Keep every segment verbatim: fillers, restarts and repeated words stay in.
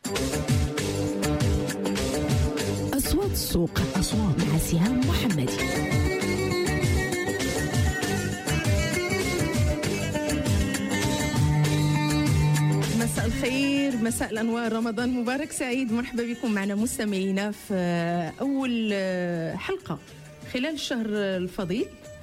أصوات السوق، أصوات مع سهام محمدي. مساء الخير، مساء الأنوار، رمضان مبارك سعيد. مرحبا بكم معنا مستمعينا في أول حلقة خلال الشهر الفضيل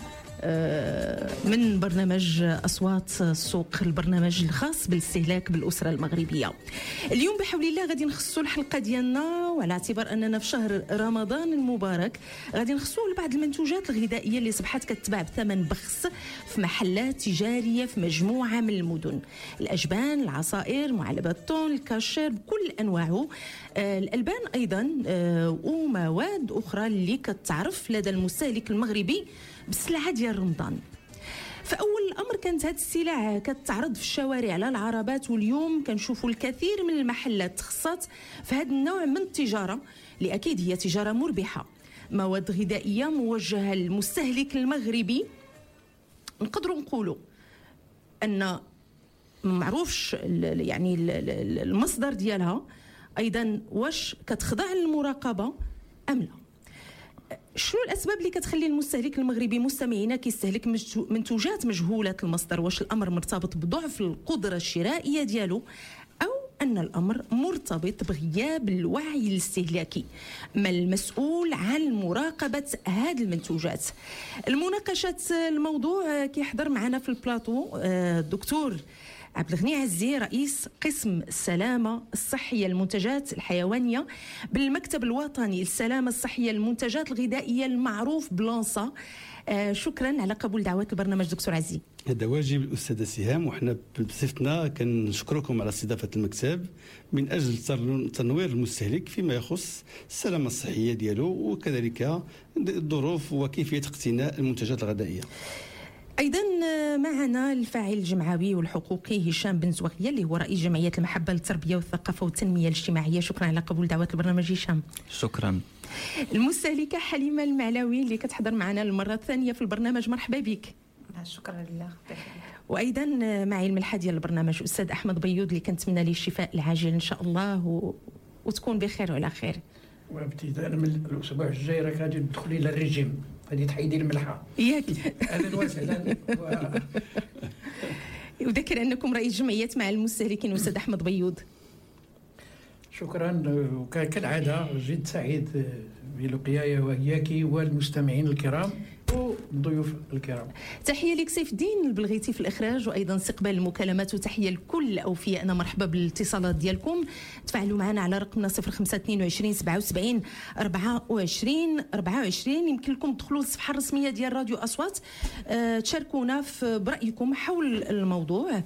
من برنامج أصوات السوق، البرنامج الخاص بالاستهلاك بالأسرة المغربية. اليوم بحول الله غادي نخصوا الحلقة ديالنا، وعلى اعتبار أننا في شهر رمضان المبارك غادي نخصوا لبعض المنتوجات الغذائية اللي صبحت كتباع بثمن بخس في محلات تجارية في مجموعة من المدن. الأجبان، العصائر، معلبات الطون، الكاشير بكل أنواعه، آه الألبان أيضا، آه ومواد أخرى اللي كتعرف لدى المستهلك المغربي بالسلعة ديال رمضان. فأول الأمر كانت هذه السلع كتعرض في الشوارع على العربات، واليوم كنشوفوا الكثير من المحلات تخصصت في هذا النوع من التجارة اللي أكيد هي تجارة مربحة. مواد غذائية موجهة للمستهلك المغربي، نقدروا نقولوا أن معروفش يعني المصدر ديالها، أيضا واش كتخضع للمراقبة أم لا. شنو الاسباب اللي كتخلي المستهلك المغربي مستمعينا كيستهلك منتوجات مجهوله المصدر؟ واش الامر مرتبط بضعف القدره الشرائيه ديالو، او ان الامر مرتبط بغياب الوعي الاستهلاكي؟ ما المسؤول عن مراقبه هذه المنتوجات؟ المناقشه الموضوع كيحضر معنا في البلاطو الدكتور عبد الغني عزي، رئيس قسم السلامة الصحية المنتجات الحيوانية بالمكتب الوطني للسلامة الصحية المنتجات الغذائية المعروف بلانسا. آه شكرا على قبول دعوات البرنامج دكتور عزي. هذا واجب الأستاذة سهام، وحنا بصفتنا كنشكركم على استضافة المكتب من أجل تنوير المستهلك فيما يخص السلامة الصحية ديالو، وكذلك الظروف وكيفية اقتناء المنتجات الغذائية. أيضا معنا الفاعل الجمعوي والحقوقي هشام بن زوغية اللي هو رئيس جمعية المحبة للتربية والثقافة والتنمية الاجتماعية. شكرا على قبول دعوة البرنامج هشام. شكرا. المستهلكة حليمة المعلاوي اللي كتحضر معنا المرة الثانية في البرنامج، مرحبا بك. شكرا لله. وأيضا معي الملحة ديال البرنامج أستاذ أحمد بيوض اللي كنتمنى ليه الشفاء العاجل إن شاء الله و... وتكون بخير وعلى خير. وابتداء من الأسبوع الجاي راك غادي تدخلي للريجيم، غادي تحيدي الملحه ياك. اهلا وسهلا. وذكر انكم رئيس جمعيه مع المستهلكين استاذ احمد بيوض. شكرا، وكالعاده جد سعيد بلقياي واياك والمستمعين الكرام والضيوف الكرام. تحيه لك سيف الدين البلغيتي في الاخراج، وايضا استقبال المكالمات، وتحيه لكل اوفيائنا. مرحبا بالاتصالات ديالكم، تفاعلوا معنا على رقمنا صفر خمسة اثنين وعشرين سبعة وسبعين أربعة وعشرين أربعة وعشرين. يمكن لكم تدخلوا للصفحه الرسميه ديال راديو اصوات، أه تشاركونا في برايكم حول الموضوع.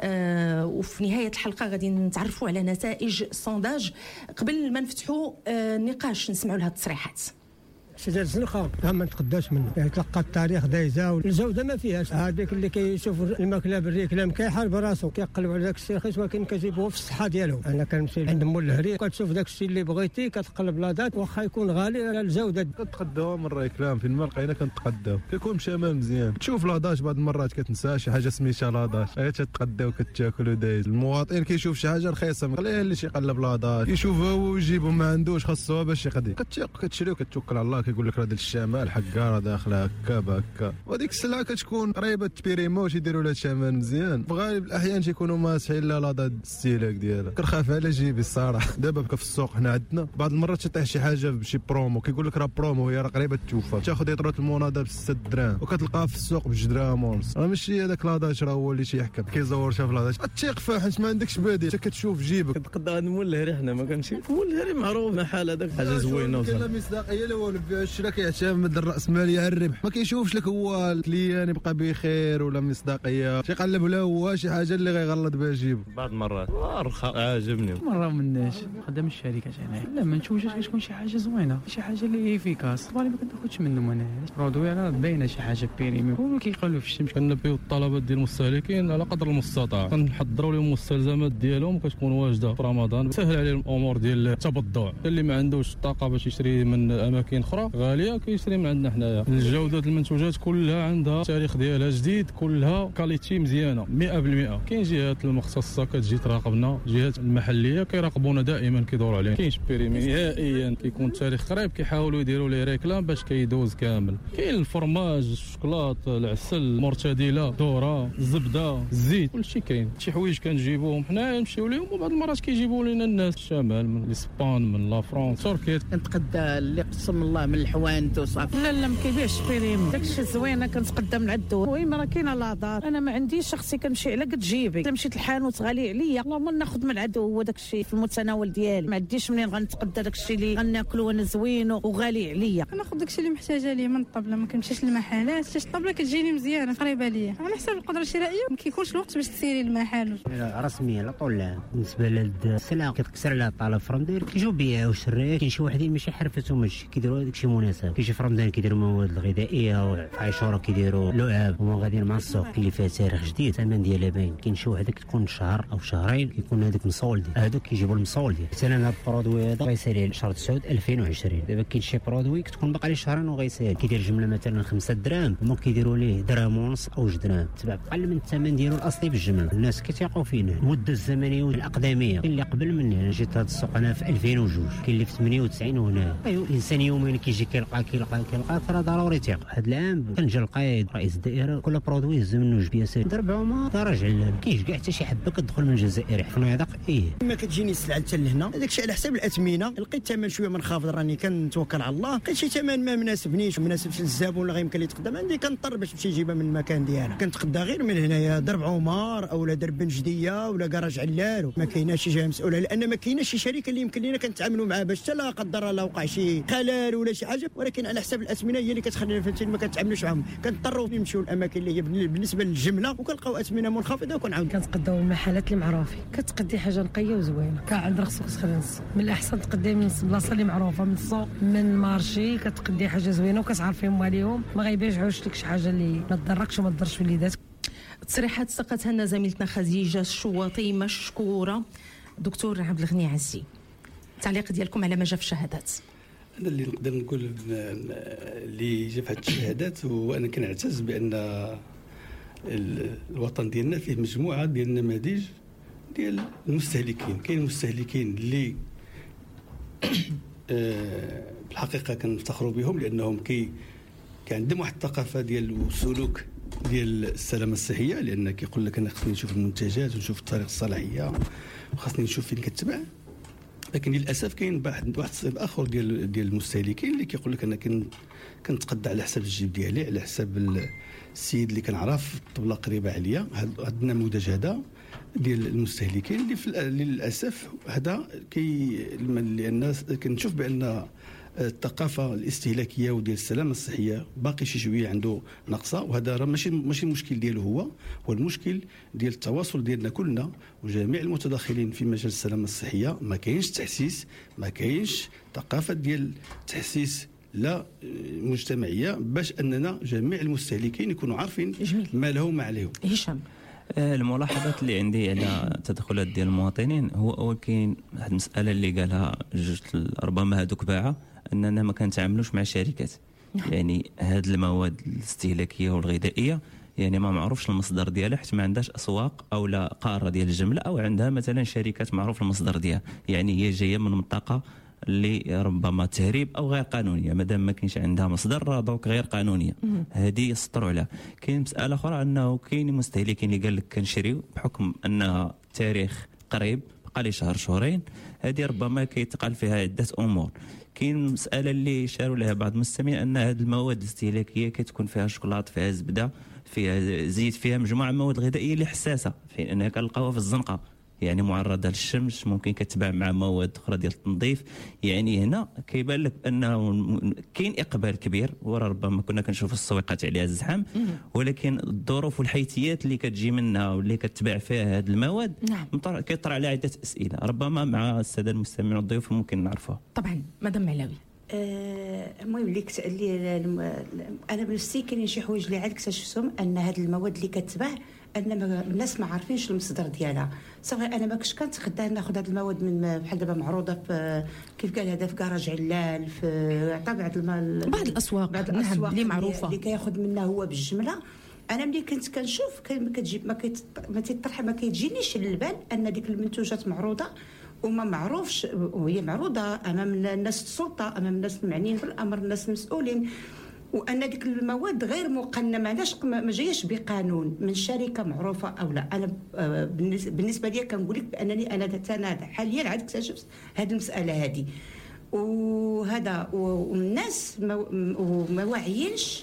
أه وفي نهايه الحلقه غادي نتعرفوا على نتائج السونداج. قبل ما نفتحوا أه نقاش نسمعوا لها التصريحات. شجر الزنقه ما نتقداش منه، يتلقى التاريخ دايزه والجوده ما فيهاش. هذاك اللي كيشوف الماكله بالريكلام كيحارب راسو، كيقلب على داك الشيء رخيص ولكن كيجيبوه في الصحه ديالو. انا كنمشي عند مول الهري كتشوف داك الشيء اللي بغيتي، كتقلب لاطات واخا يكون غالي على الجوده. كنتقداو من الريكلام فين ما لقينا كنتقداو، كيكون مشامل مزيان. تشوف لاطاش بعض المرات كتنسى شي حاجه سميتها لاطاش، غير تتقداو كتاكلوا دايز. المواطن كيشوف شي حاجه رخيصه قليل اللي يقلب لاطاش، كيشوفها ويجيبو ما عندوش خاصو باش يقضي. كتثق كتشري وكتوكل على الله، كيقول لك راه الشمال الحقاره داخله هكا بهكا، وهذيك السلعه كتكون قريبه تبيريمو تيديروا لها الشمال مزيان. في غالب الاحيان تيكونوا ماسحين لها لاطا الاستهلاك ديالها. كنخاف على جيبي الصراحه. دابا بقى في السوق حنا عندنا بعض المرات تطيح شي حاجه بشي برومو، كيقول لك راه برومو هي راه قريبه توفى، تاخذ يطرات المناضه ب ستة دراهم وكتلقاها في السوق بجوج دراهم ونص. راه ماشي هذاك لاطاش راه هو اللي تيحكم كيزور شاف لاطاش تيق فيه حيت ما عندكش بديل، حتى كتشوف جيبك. كنتقدى هذا مول الهري، حنا ما كنمشي مول الهري معروف محل هذاك حاجه زوينه لا مصداقيه لا والو. الشرا كيعتمد الراس مالي على الربح، ما كيشوفش لك هو الكليان يبقى بخير ولا مصداقيه، تيقلب له هو شي حاجه اللي غيغلط بها جيبو. بعض المرات والله رخا عاجبني مره مناش خدام الشركه هنا، لا ما نشوفش كتكون شي حاجه زوينه، شي حاجه اللي افيكاس طبعا ما كناخذش منهم. انا برودوي راه باينه شي حاجه بيريمي وكيقولوا في الشمس. كنبيو الطلبات ديال المستهلكين على قدر المستطاع، كنحضروا لهم المستلزمات ديالهم كتكون واجده في رمضان، سهل عليهم الامور ديال التبضع. اللي ما عندوش الطاقه باش يشري من اماكن اخرى اخرى غاليه كيشري من عندنا حنايا. الجوده المنتوجات كلها عندها التاريخ ديالها جديد، كلها كاليتي مزيانه مئة بالمئة. كاين جهات المختصه كتجي تراقبنا، جهات المحليه كيراقبونا دائما كيدوروا علينا. كاينش بيريمي نهائيا، كيكون التاريخ قريب كيحاولوا يديروا ليه ريكلام باش كيدوز كامل. كاين الفرماج، الشوكولات، العسل، المرتديله، الذره، الزبده، الزيت، كلشي كاين. شي حوايج كنجيبوهم حنايا نمشيو لهم، وبعض المرات كيجيبوا لنا الناس الشمال من الاسبان، من لا فرنسا، تركيا. كنتقدى اللي قسم الله من الحوانت وصافي. لا لا ما كيبيعش بيريم، داكشي زوينه كنتقدى من عندو. المهم راه كاينه لاضار، انا ما عنديش شخصي كنمشي على قد جيبي. الا مشيت الحانوت غالي عليا، اللهم ناخذ من عندو، هو داكشي في المتناول ديالي. ما عنديش منين غنتقدى داكشي اللي غناكلو وانا زوين وغالي عليا. كناخذ داكشي اللي محتاجه ليه من الطبله، ما كنمشيش للمحلات حيت الطبله كتجيني مزيانه قريبه ليا. على حسب القدره الشرائيه ما كيكونش الوقت باش تسيري للمحل. رسميه على طول العام. بالنسبه لهاد السلعه كتكسر على الطلب في رمضان كيجيو بيعوا شرايه. كاين شي وحدين ماشي حرفتهم هادشي كيديروا داكشي مناسب. كاين شي في رمضان كيديروا مواد الغذائيه، وفي عاشوراء كيديروا لعاب وما غاديين مع السوق اللي فيها تاريخ جديد، الثمن ديالها باين. كاين شي وحده كتكون شهر او شهرين كيكون هذاك مصول ديال هذوك كيجيبوا المصول ديال. مثلا هذا البرودوي هذا غيسالي شهر تسعود ألفين وعشرين. دابا كاين شي برودوي كتكون باقي ليه شهرين وغيسالي، كيدير جمله مثلا خمسة دراهم، هما كيديروا ليه درهم ونص او جوج دراهم، تبع اقل من الثمن ديالو الاصلي بالجمله. الناس كيتيقوا فينا. المده الزمنيه الاقدميه كاين اللي قبل مني، انا جيت هذا السوق انا في ألفين وجوج، كاين اللي في ثمانية وتسعين وهنا. ايوا الانسان يوميا كيجي كيلقى كيلقى كيلقى راه ضروري تيق. هذا العام كان جا القايد رئيس الدائره كل برودوي يهز منه جوج بياسات ضرب عمر درج على كاينش كاع حتى شي حبه كتدخل من الجزائر حنا هذاك ايه. ما كتجيني السلعه حتى لهنا، هذاك الشيء على حساب الاثمنه. لقيت ثمن شويه منخفض، راني كنتوكل على الله. لقيت شي ثمن ما مناسبنيش ومناسبش للزبون ولا غيمكن لي يتقدم عندي، كنضطر باش نمشي نجيبها من المكان ديالها. كنتقدى غير من هنايا درب عمر اولا درب بن جديه ولا كراج علال. ما كايناش شي جهه مسؤوله، لان ما كايناش شي شركه اللي يمكن لنا كنتعاملوا معها باش حتى لا قدر الله وقع شي خلل ولا شي حاجه. ولكن على حساب الاثمنه هي اللي كتخلينا فهمتيني ما كنتعاملوش معاهم. كنضطروا نمشيو للاماكن اللي هي بالنسبه للجمله وكنلقاو اثمنه منخفضه وكنعاود كنتقداو المحلات اللي معروفين. كتقدي حاجه نقيه وزوينه، كاع عند رخصك تخلص. من الاحسن تقدي من البلاصه اللي معروفه، من السوق، من مارشي، كتقدي حاجه زوينه وكتعرفيهم عليهم، ما غيبيعوش لك شي حاجه اللي ما تضركش وما تضرش وليداتك. تصريحات سقتها لنا زميلتنا خديجه الشواطي مشكوره. دكتور عبد الغني عزي، التعليق ديالكم على ما جا في الشهادات؟ انا اللي نقدر نقول اللي جا في هذه الشهادات، وانا كنعتز بان الوطن ديالنا فيه مجموعه ديال النماذج ديال المستهلكين. كاين مستهلكين اللي بالحقيقه كنفتخروا بهم لانهم كي كان عندهم واحد الثقافه ديال السلوك ديال السلامه الصحيه، لان كيقول لك انا خصني نشوف المنتجات ونشوف الطريقه الصلاحيه وخاصني نشوف فين كتباع. لكن للاسف كاين واحد واحد الصنف اخر ديال ديال المستهلكين اللي كيقول لك انا كنتقدى على حساب الجيب ديالي، على حساب السيد اللي كنعرف الطبله قريبه عليا. هذا النموذج هذا ديال المستهلكين اللي للاسف هذا كي لان كنشوف بان الثقافه الاستهلاكيه وديال السلامه الصحيه باقي شي شويه عنده ناقصه. وهذا راه ماشي ماشي المشكل ديالو هو، هو المشكل ديال التواصل ديالنا كلنا وجميع المتداخلين في مجال السلامه الصحيه. ما كاينش تحسيس، ما كاينش ثقافه ديال التحسيس لا مجتمعيه باش اننا جميع المستهلكين يكونوا عارفين ما لهم ما عليهم. هشام، الملاحظات اللي عندي على التدخلات ديال المواطنين هو اول كاين واحد المساله اللي قالها جوج ربما هذوك باعه اننا ما كنتعاملوش مع شركات. يعني هاد المواد الاستهلاكيه والغذائيه يعني ما معروفش المصدر ديالها حيت ما عندهاش اسواق او لا قاره ديال الجمله، او عندها مثلا شركات معروف المصدر ديالها، يعني هي جايه من منطقه اللي ربما تهريب او غير قانونيه. مادام ما كاينش عندها مصدر دونك غير قانونيه، هذه يسطروا عليها. كاين مساله اخرى انه كاين مستهلكين اللي قال لك كنشريو بحكم انها تاريخ قريب بقى لي شهر شهرين، هذه ربما كيتقال فيها عده امور. كاين مساله اللي شاروا لها بعض المستمعين ان هذه المواد الاستهلاكيه كتكون فيها شوكولات، فيها زبده، فيها زيت، فيها مجموعه من المواد الغذائيه اللي حساسه، في انها كنلقاوها في الزنقه، يعني معرضه للشمس، ممكن كتباع مع مواد اخرى ديال التنظيف. يعني هنا كيبان لك انه كاين اقبال كبير، ورا ربما كنا كنشوفوا السويقات عليها الزحام، ولكن الظروف والحيثيات اللي كتجي منها واللي كتباع فيها هذه المواد نعم. كيطرح عليها عده اسئله، ربما مع الساده المستمعين والضيوف ممكن نعرفوها. طبعا مدام معلاوي. المهم اللي كت... اللي انا بالنسبه كاينين شي حوايج اللي عاد اكتشفتهم ان هذه المواد اللي كتباع ان الناس ما عارفينش المصدر ديالها. صافي انا ما كنتش كنتخدى ناخذ هذه المواد من بحال دابا معروضه في كيف قال هذا في كراج علال في طبعا بعض الاسواق بعض نعم الاسواق اللي معروفه اللي كياخذ منها هو بالجمله. انا ملي كنت كنشوف ما كتجيب ما كيت ما تيطرح ما كيجينيش للبال ان ديك المنتوجات معروضه وما معروفش وهي معروضه امام الناس السلطه امام الناس المعنيين بالامر الناس المسؤولين وان ديك المواد غير مقننه علاش ما جايش بقانون من شركه معروفه او لا. انا بالنسبه لي كنقول لك بانني انا حاليا عاد اكتشفت هذه المساله هذه وهذا والناس ما واعيينش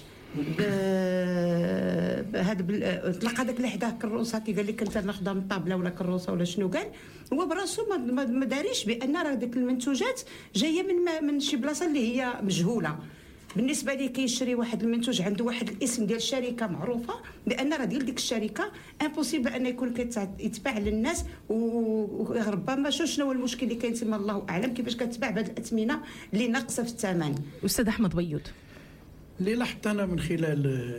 بهذا تلقى داك اللي حداه كروسه كي قال لك انت ناخذها من الطابله ولا كروسه ولا شنو قال هو براسو ما داريش بان راه ديك المنتوجات جايه من من شي بلاصه اللي هي مجهوله. بالنسبه لي كيشري واحد المنتوج عنده واحد الاسم ديال شركه معروفه بان راه ديال ديك الشركه امبوسيبل ان يكون كيتباع للناس وربما شو شنو هو المشكل اللي كاين تما الله اعلم كيفاش كتباع بهذه الاثمنه اللي ناقصه في الثمن. استاذ احمد بيوض اللي لاحظت انا من خلال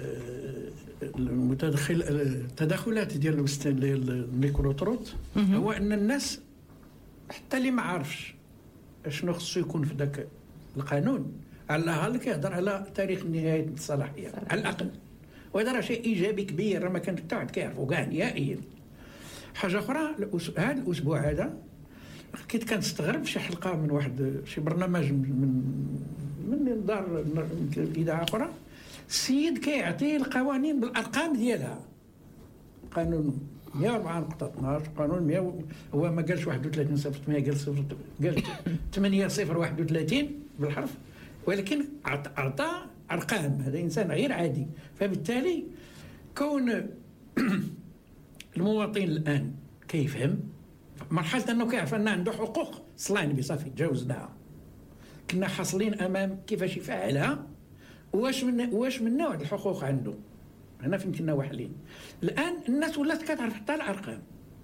المتدخل التدخلات ديال الميكروتروت هو ان الناس حتى اللي ما عارفش شنو خصو يكون في ذاك القانون على الاقل كيهضر على تاريخ نهايه الصلاحيه على الاقل وهذا راه شيء ايجابي كبير ما كان حتى واحد كيعرفوا كاع نهائيا. حاجه اخرى هذا الاسبوع هذا كنت كنستغرب شي حلقه من واحد شي برنامج من من دار اذاعه اخرى السيد كيعطي القوانين بالارقام ديالها. قانون مئة وأربعة نقطة اثناش قانون مئة هو ما قالش واحد وثلاثين صفر ثمانية قال صفر قال ثمانية صفر واحد وثلاثين بالحرف ولكن اعطى ارقام. هذا انسان غير عادي. فبالتالي كون المواطن الان كيفهم مرحله انه كيعرف ان عنده حقوق صلاني بصافي تجاوزناها. كنا حاصلين امام كيفاش يفعلها واش من واش من نوع الحقوق عنده. هنا فين كنا واحلين. الان الناس ولات كتعرف حتى الارقام.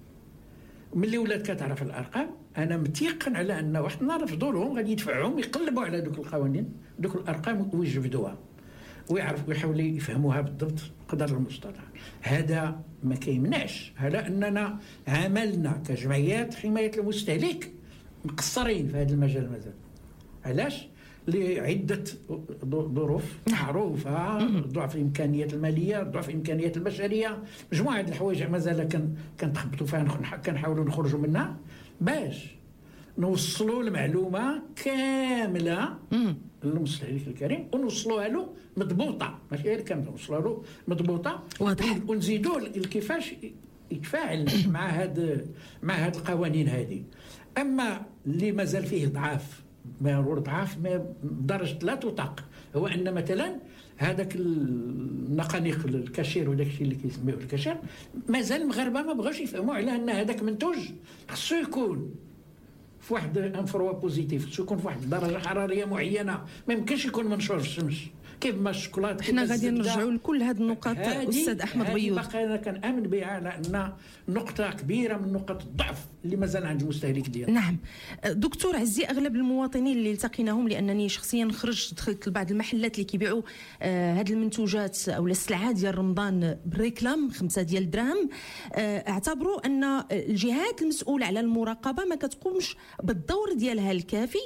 ملي ولات كتعرف الارقام انا متيقن على ان واحد النهار رفضوا لهم غادي يدفعوهم يقلبوا على دوك القوانين دوك الارقام ويجبدوها ويعرفوا ويحاولوا يفهموها بالضبط قدر المستطاع. هذا ما كيمنعش على اننا عملنا كجمعيات حمايه المستهلك مقصرين في هذا المجال مازال. علاش؟ لعده ظروف معروفه ضعف الامكانيات الماليه ضعف الامكانيات البشريه مجموعه الحوايج مازال كان كنتخبطوا فيها كنحاولوا نخرجوا منها باش نوصلوا المعلومه كامله للمستهلك الكريم ونوصلوها له مضبوطه ماشي غير كامله نوصلوها له مضبوطه واضح ونزيدوا كيفاش يتفاعل مع هاد مع هاد القوانين هذه. اما اللي مازال فيه ضعاف ما هو ضعاف ما بدرجه لا تطاق هو ان مثلا هذاك النقانيق الكاشير وداك الشيء اللي كيسميوه الكاشير مازال المغاربه ما بغاوش يفهموا على ان هذاك منتوج خصو يكون في واحد انفروا بوزيتيف خصو يكون في واحد الدرجه حراريه معينه ما يمكنش يكون منشور في الشمس كيف ما الشوكولاته. حنا غادي نرجعوا لكل هذه النقاط استاذ احمد بيوض. باقي انا كنامن بها على ان نقطه كبيره من نقط الضعف اللي مازال عند المستهلك ديالنا. نعم دكتور عزي اغلب المواطنين اللي التقيناهم لانني شخصيا خرجت دخلت لبعض المحلات اللي كيبيعوا آه هذه المنتوجات او السلعه ديال رمضان بالريكلام خمسة ديال الدراهم آه اعتبروا ان الجهات المسؤوله على المراقبه ما كتقومش بالدور ديالها الكافي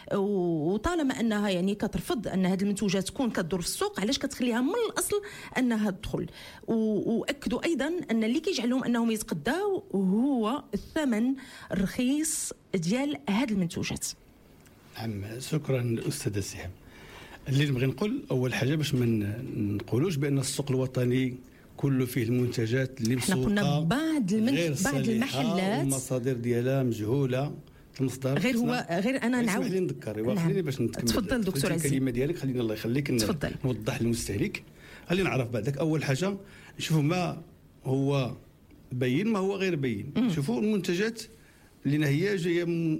وطالما انها يعني كترفض ان هذه المنتوجات تكون كتدور في السوق علاش كتخليها من الاصل انها تدخل. واكدوا ايضا ان اللي كيجعلهم انهم يتقداو هو الثمن الرخيص ديال هذه المنتوجات. نعم شكرا استاذه سهام. اللي نبغي نقول اول حاجه باش ما نقولوش بان السوق الوطني كله فيه المنتجات اللي مسوقه قلنا بعض المن... بعض المحلات المصادر ديالها مجهوله المصدر غير هو غير انا نعاود خليني نذكر خليني باش نتكمل. تفضل دكتور عزيز الكلمه ديالك خلينا الله يخليك نوضح للمستهلك. خلينا نعرف بعدك اول حاجه نشوفوا ما هو بين ما هو غير بين. شوفوا المنتجات اللي هي جايه من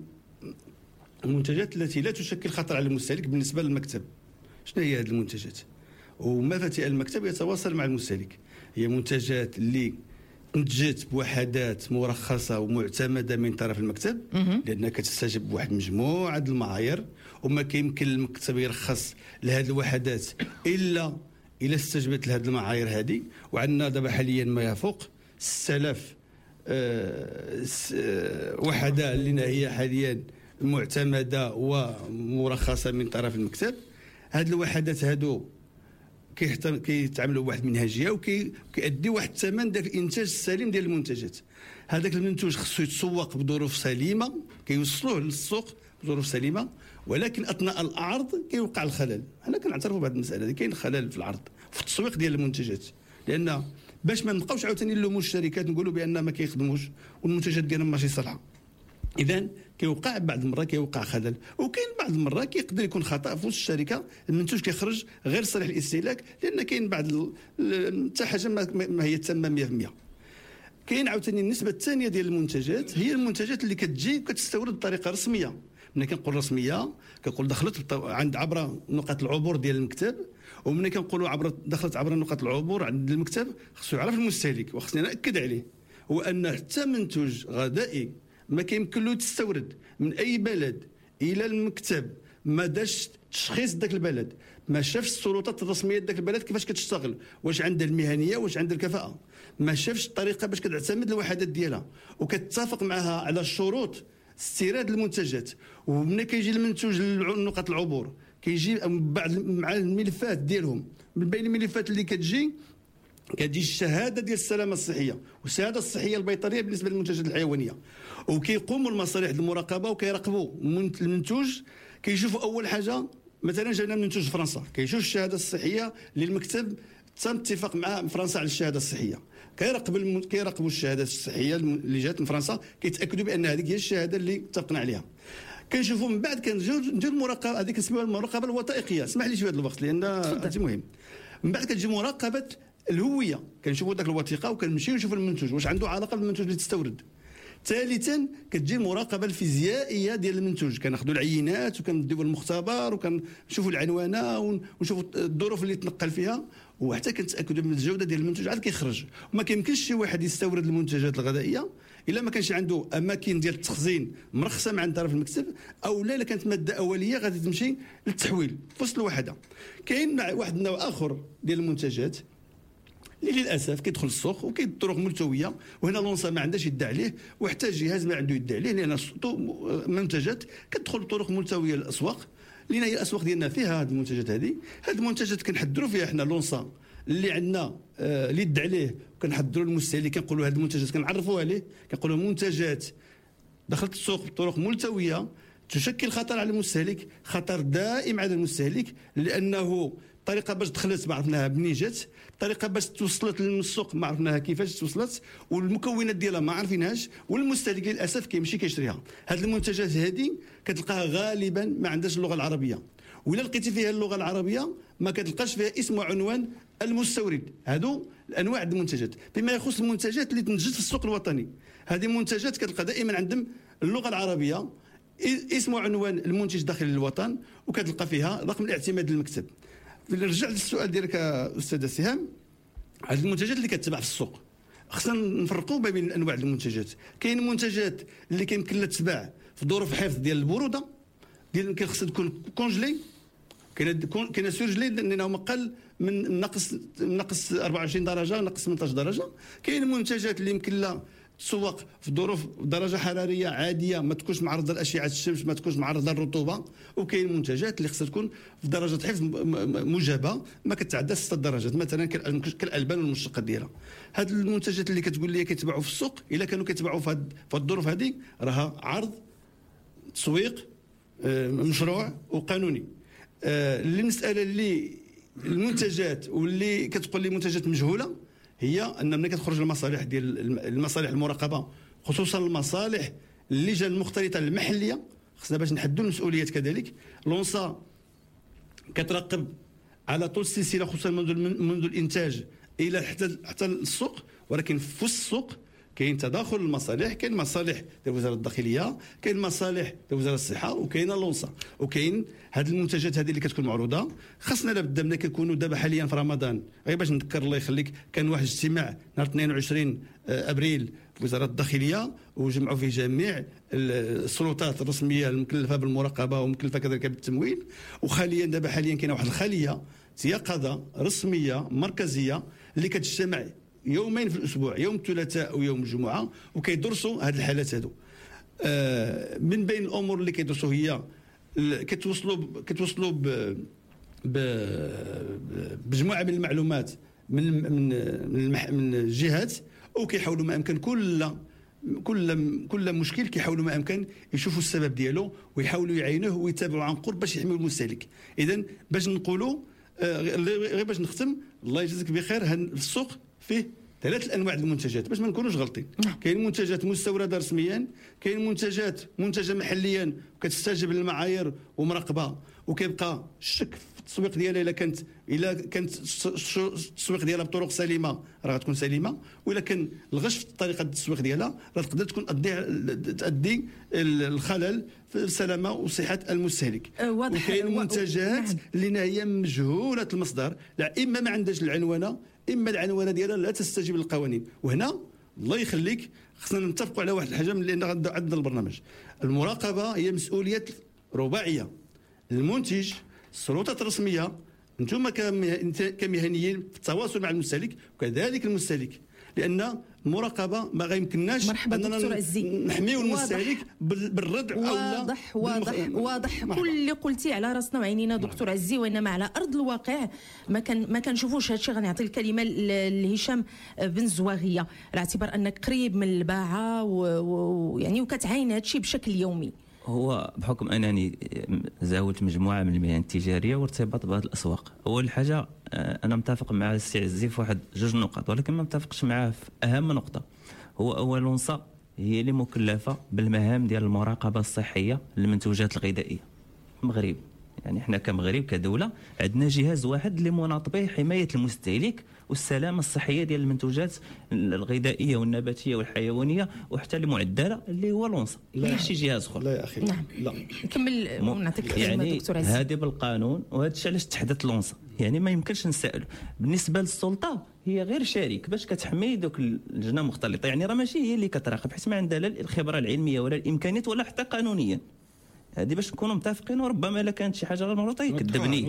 المنتجات التي لا تشكل خطر على المستهلك بالنسبه للمكتب. شنو هي هذه المنتجات ومفاتيح المكتب يتواصل مع المستهلك؟ هي منتجات اللي نتجت بوحدات مرخصه ومعتمده من طرف المكتب لانها كتستجب بواحد مجموعه المعايير وما كيمكن المكتب يرخص لهذه الوحدات الا الا استجبت لهذه المعايير هذه. وعندنا دابا حاليا ما يفوق ستة آلاف وحده اللي هي حاليا معتمده ومرخصه من طرف المكتب. هذه الوحدات هادو كيتعاملوا بواحد المنهجيه وكيأدي واحد الثمن ديال الانتاج السليم ديال المنتجات. هذاك المنتوج خصو يتسوق بظروف سليمه، كيوصلوه للسوق بظروف سليمه، ولكن اثناء العرض كيوقع الخلل. حنا كنعترفوا بهذه المساله هذه، كاين خلل في العرض في التسويق ديال المنتجات، لان باش ما نبقاوش عاوتاني نلوموا الشركات نقولوا بان ما كيخدموش والمنتجات ديالهم ماشي صالحه. اذا كيوقع بعض المرات كيوقع خلل، وكاين بعض المرات كيقدر يكون خطا في وسط الشركه، المنتوج كيخرج غير صالح للاستهلاك، لان كاين بعض حتى حاجه ما هي تامه مية بالمية. كاين عاوتاني النسبه الثانيه ديال المنتجات هي المنتجات اللي كتجي وكتستورد بطريقه رسميه. ملي كنقول رسميه كنقول دخلت عند عبر نقاط العبور ديال المكتب، وملي كنقولوا عبر دخلت عبر نقاط العبور عند المكتب خصو يعرف المستهلك، وخصني ناكد عليه هو ان حتى منتوج غذائي ما كيمكن له تستورد من اي بلد الى المكتب ما داش تشخيص ذاك البلد، ما شافش السلطات الرسميه ذاك البلد كيفاش كتشتغل، واش عندها المهنيه واش عندها الكفاءه، ما شافش الطريقه باش كتعتمد الوحدات ديالها وكتتفق معها على شروط استيراد المنتجات. وملي كيجي المنتوج لنقاط العبور كيجي بعد مع الملفات ديالهم، من بين الملفات اللي كتجي كتجي الشهاده ديال السلامه الصحيه والشهاده الصحيه البيطريه بالنسبه للمنتجات الحيوانيه، وكيقوموا المصالح المراقبه وكيراقبوا المنتوج. كيشوفوا اول حاجه مثلا جبنا منتوج فرنسا، كيشوف الشهاده الصحيه للمكتب تم اتفاق مع فرنسا على الشهاده الصحيه، كيراقب الم... كيراقبوا الشهاده الصحيه اللي جات من فرنسا، كيتاكدوا بان هذيك هي الشهاده اللي اتفقنا عليها. كنشوفوا من بعد كنجيو ندير المراقبه هذيك كنسميوها المراقبه الوثائقيه. اسمح لي شويه هذا الوقت لان هذا مهم. من بعد كتجي مراقبه الهويه، كنشوفوا ذاك الوثيقه وكنمشيو نشوفوا المنتوج واش عنده علاقه بالمنتوج اللي تستورد. ثالثا كتجي المراقبه الفيزيائيه ديال المنتوج، كناخذوا العينات وكنديو المختبر وكنشوفوا العنوانه ونشوفوا الظروف اللي تنقل فيها، وحتى كنتاكدوا من الجوده ديال المنتوج عاد كيخرج. وما كيمكنش شي واحد يستورد المنتجات الغذائيه الا ما كانش عنده اماكن ديال التخزين مرخصه مع طرف المكتب، او لا كانت ماده اوليه غادي تمشي للتحويل في وسط الوحده. كاين واحد النوع اخر ديال المنتجات اللي للاسف كيدخل السوق وكاين طرق ملتويه، وهنا لونسا ما عندهاش يدعي عليه وحتى الجهاز ما عنده يدعي عليه، لان منتجات كتدخل بطرق ملتويه للاسواق، لان هي الاسواق ديالنا فيها هذه المنتجات. هذه هذه المنتجات كنحضروا فيها حنا لونسا اللي عندنا آه اللي يدعي عليه، وكنحضروا المستهلك كنقولوا هذه المنتجات كنعرفوا عليه، كنقولوا منتجات دخلت السوق بطرق ملتويه تشكل خطر على المستهلك، خطر دائم على المستهلك، لانه الطريقه باش دخلت ما عرفناها منين جات، الطريقه باش توصلت للسوق ما عرفناها كيفاش توصلت، والمكونات ديالها ما عارفينهاش، والمستهلك للاسف كيمشي كيشريها. هذه المنتجات هذه كتلقاها غالبا ما عندهاش اللغه العربيه، ولا لقيتي فيها اللغه العربيه ما كتلقاش فيها اسم وعنوان المستورد. هادو الانواع د المنتجات. فيما يخص المنتجات اللي تنتجت في السوق الوطني، هذه منتجات كتلقى دائما عندهم اللغه العربيه، اسم وعنوان المنتج داخل الوطن، وكتلقى فيها رقم الاعتماد للمكتب. نرجع للسؤال ديالك استاذه سهام، هذه المنتجات اللي كتباع في السوق خصنا نفرقوا ما بين انواع المنتجات. كاين منتجات اللي كيمكن لها تباع في ظروف حفظ ديال البروده، ديال كاين خصها تكون كونجلي، كاين كاين سورجلي لانه اقل من ناقص ناقص أربعة وعشرين درجه ناقص ثمانية عشر درجه. كاين المنتجات اللي يمكن لها تسوق في ظروف درجه حراريه عاديه، ما تكونش معرضه لاشعه الشمس، ما تكونش معرضه للرطوبه. وكاين منتجات اللي خصها تكون في درجه حفظ موجبه ما كتعداش ستة درجات، مثلا كالالبان والمشتقات ديالها. هاد المنتجات اللي كتقول لي كيتباعوا في السوق، الا كانوا كيتباعوا في هاد الظروف هذه راها عرض تسويق مشروع وقانوني. المساله اللي المنتجات واللي كتقول لي منتجات مجهوله، هي ان ملي كتخرج المصالح ديال المصالح المراقبه، خصوصا المصالح اللجان المختلطه المحليه، خصنا باش نحدوا المسؤوليات. كذلك لونسا كتراقب على طول السلسله، خصوصا منذ منذ الانتاج الى حتى حتى السوق، ولكن في السوق كاين تداخل المصالح، كاين مصالح ديال وزاره الداخليه، كاين مصالح ديال وزاره الصحه، وكاين لونسا، وكاين هذه المنتجات هذه اللي كتكون معروضه. خاصنا لابد ملي كنكونوا دابا حاليا في رمضان، غير باش نذكر الله يخليك، كان واحد الاجتماع نهار اثنين وعشرين ابريل في وزاره الداخليه، وجمعوا فيه جميع السلطات الرسميه المكلفه بالمراقبه ومكلفه كذلك بالتمويل. وحاليا دابا حاليا كاينه واحد الخليه يقظه رسميه مركزيه اللي كتجتمع يومين في الاسبوع، يوم الثلاثاء ويوم الجمعه، وكيدرسوا هذه الحالات هذو. آه من بين الامور اللي كيدرسوا هي كتوصلوا كتوصلوا بمجموعه من المعلومات من من من الجهات، وكيحاولوا ما امكن كل كل كل مشكل كيحاولوا ما امكن يشوفوا السبب ديالو ويحاولوا يعينوه ويتابعوا عن قرب باش يحميوا المستهلك. اذا باش نقولوا آه غير باش نختم، الله يجزيك بخير، السوق فيه ثلاث انواع المنتجات باش ما نكونوش غلطين. كاين منتجات مستورده رسميا، كاين منتجات منتجه محليا وكتستجيب للمعايير ومراقبه، وكيبقى الشك في التسويق ديالها الا كانت الا كانت التسويق ديالها بطرق سليمه راه غتكون سليمه، والا كان الغش في طريقه التسويق ديالها راه تقدر تكون تؤدي الخلل في السلامه وصحه المستهلك. وكاين منتجات اللي هي مجهوله المصدر، لا اما ما عندهاش العنوانه، اما العنوانه ديالها لا تستجيب للقوانين. وهنا الله يخليك خصنا نتفقوا على واحد الحاجه من اللي عندنا البرنامج، المراقبه هي مسؤوليه رباعيه، المنتج، السلطات الرسميه، انتم كمهنيين في التواصل مع المستهلك وكذلك المستهلك، لان المراقبه ما غيمكنناش اننا نحميو المستهلك بالردع او لا. واضح واضح واضح كل اللي قلتي على راسنا وعينينا دكتور عزي، وانما على ارض الواقع ما كان ما كنشوفوش هذا الشيء. غنعطي الكلمه لهشام بن زواغيه، على اعتبار انك قريب من الباعه ويعني وكتعاين هذا الشيء بشكل يومي. هو بحكم انني زاولت مجموعه من المهن التجاريه وارتباط بهذه الاسواق، اول حاجه انا متفق مع السي عزي في واحد جوج نقط، ولكن ما متفقش معاه في اهم نقطه. هو اول نقطه هي اللي مكلفه بالمهام ديال المراقبه الصحيه للمنتوجات الغذائيه في المغرب. يعني احنا كمغرب كدوله عندنا جهاز واحد اللي مناط به حمايه المستهلك والسلامه الصحيه ديال المنتوجات الغذائيه والنباتيه والحيوانيه وحتى المعدله اللي هو لونسا، لا شي جهاز اخر. لا يا اخي نعم. لا نكمل ونعطيك الكلمه يعني دكتور عزيز. هذه بالقانون، وهذا الشيء علاش تحدث لونسا. يعني ما يمكنش نسالوا بالنسبه للسلطه، هي غير شريك باش كتحمي دوك اللجنه المختلطه. يعني راه ماشي هي اللي كتراقب، حيت ما عندها لا الخبره العلميه ولا الامكانيات ولا حتى قانونيا. هذه باش نكونوا متفقين، وربما الا كانت شي حاجه غير مغلوطه يكذبني.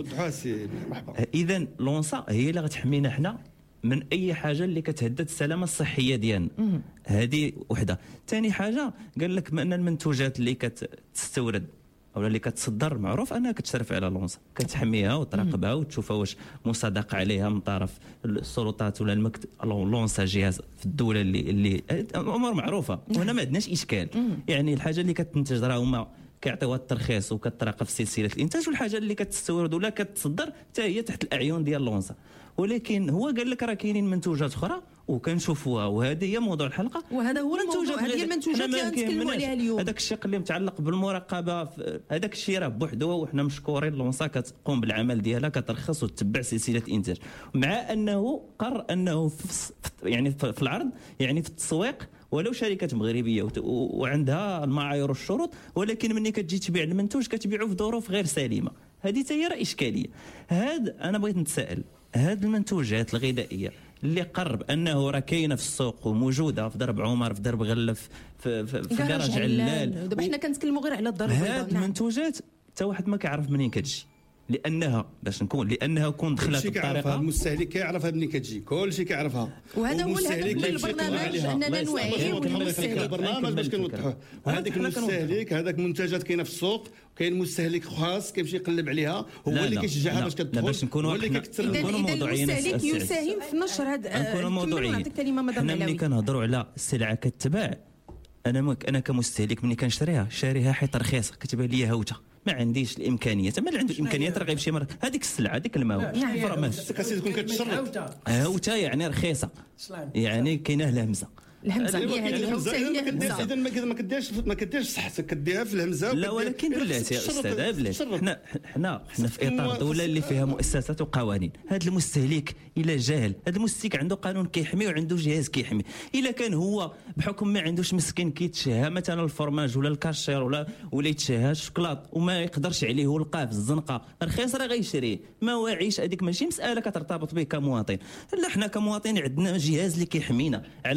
اذا لونسا هي اللي غتحمينا حنا من اي حاجه اللي كتهدد السلامه الصحيه ديالنا. هذه وحده. ثاني حاجه قال لك بان المنتوجات اللي كتستورد او اللي كتصدر معروف انها كتشرف على لونسا، كتحميها وتراقبها وتشوفها واش مصادقه عليها من طرف السلطات ولا المكتب. لونسا جهاز في الدوله اللي اللي امور معروفه، وهنا ما عندناش اشكال. يعني الحاجه اللي كتنتج راه هما كيعطيوها الترخيص وكتراقب في سلسله الانتاج، والحاجه اللي كتستورد ولا كتصدر حتى هي تحت الاعين ديال لونسا. ولكن هو قال لك راه كاينين منتوجات اخرى وكنشوفوها، وهذه هي موضوع الحلقه. وهذا هو الموضوع، هذه المنتوجات اللي غنتكلموا عليها اليوم. هذاك الشيء اللي متعلق بالمراقبه، هذاك الشيء راه بوحده، وحنا مشكورين لونسا كتقوم بالعمل ديالها، كترخص وتتبع سلسله انتاج، مع انه قرر انه في يعني في العرض، يعني في التسويق، ولو شركه مغربيه وعندها المعايير والشروط، ولكن ملي كتجي تبيع المنتوج كتبيعه في ظروف غير سليمه. هذه حتى هي راه اشكاليه. هاد انا بغيت نتساءل، هاد المنتوجات الغذائيه اللي قرب انه راه كاينه في السوق وموجوده في درب عمر، في درب غلف، في في, في درج علال، دابا حنا كنتكلموا غير على الدار البيضاء. هاد المنتوجات حتى واحد ما كيعرف منين كتجي، لانها باش نكون لانها كون دخلت بالطريقه المستهلك كيعرفها منين كتجي، كلشي كيعرفها. وهذا هو الهدف من البرنامج، اننا نوعيو المستهلك. البرنامج باش كنوضحوه. وهذاك المستهلك، هذاك منتجات كاينه في السوق، كاين مستهلك خاص كيمشي يقلب عليها، هو اللي كيشجعها باش كتدخل. باش نكونوا نكونوا موضوعيين. المستهلك يساهم في نشر هذا. نكونوا موضوعيين. حنا ملي كنهضروا على السلعه كتباع، انا انا كمستهلك ملي كنشريها شاريها حيت رخيصه، كتبان لي هاوته، ما عنديش الامكانيات. ما اللي عنده الامكانيات راه غيمشي مره هذيك السلعه، هذيك الماء فرماش كاسي تكون كتشرب هاوته، يعني رخيصه، يعني كاينه الهمزه. الهمزه هي هذه الهمزه هي الهمزه. اذا ما كديرش ما كديرش صحتك، كديها في الهمزه. لا ولكن بلاتي يا استاذ، بلاتي حنا حنا حنا في اطار دوله اللي فيها مؤسسات وقوانين. هذا المستهلك الا جاهل، هذا المستهلك عنده قانون كيحمي وعنده جهاز كيحمي. الا كان هو بحكم ما عندوش مسكين كيتشهى مثلا الفرماج ولا الكاشير ولا ولا يتشهى الشوكولات وما يقدرش عليه ولقاه في الزنقه رخيص، راه غيشريه. ما واعيش، هذيك ماشي مساله كترتبط به كمواطن. لا حنا كمواطنين عندنا جهاز اللي كيحمينا على لونسا.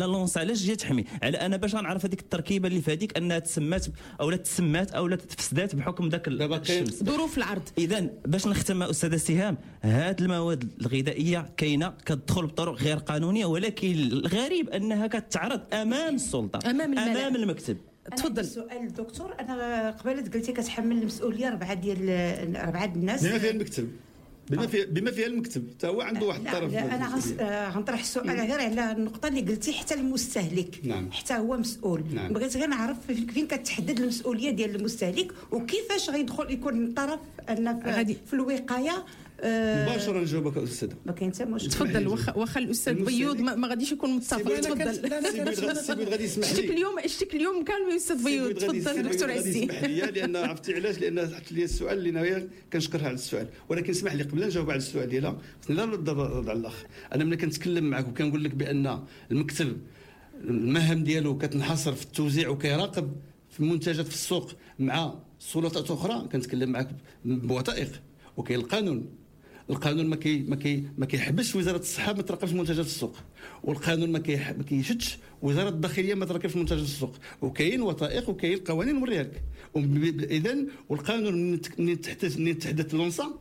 علاش جات تحمي على انا باش غنعرف هذيك التركيبه اللي في هذيك انها تسمات او لا تسمات او لا تفسدات بحكم ذاك الشمس ظروف العرض. اذا باش نختم استاذه سهام، هاد المواد الغذائيه كاينه كتدخل بطرق غير قانونيه، ولكن الغريب انها كتعرض امام السلطه امام الملأ. امام المكتب. تفضل. سؤال دكتور، انا قبيله قلتي كتحمل المسؤوليه اربعه ديال اربعه الناس بما فيها المكتب بما فيها بما فيها المكتب حتى هو عنده واحد الطرف. لا, لا انا غنس... آه غنطرح السؤال غير على النقطه اللي قلتي، حتى المستهلك نعم. حتى هو مسؤول. نعم. بغيت غير نعرف فين كتحدد المسؤوليه ديال المستهلك وكيفاش غيدخل يكون الطرف ان في, في الوقايه. آه مباشره نجاوبك استاذه. ما كاين حتى مشكل. تفضل. واخا واخا الاستاذ بيوض ما, ما غاديش يكون متفق. تفضل. السي غادي يسمح لي. شتيك اليوم شتيك اليوم كان الاستاذ بيوض. تفضل دكتور عزي. اسمح لي لان عرفتي علاش، لان حط لي السؤال اللي ناوي كنشكرها على السؤال، ولكن اسمح لي قبل نجاوب على السؤال ديالها خصني لا نرد على الاخ. انا ملي كنتكلم معك وكنقول لك بان المكتب المهام ديالو كتنحصر في التوزيع وكيراقب في المنتجات في السوق مع سلطات اخرى، كنتكلم معك بوثائق وكاين القانون. القانون ما كي ما كي ما كيحبسش وزاره الصحه ما تراقبش منتجات السوق، والقانون ما كي ما كيشدش وزاره الداخليه ما تراقبش منتجات السوق، وكاين وثائق وكاين قوانين نوريها لك. اذا والقانون من تحدث من تحدث لونسا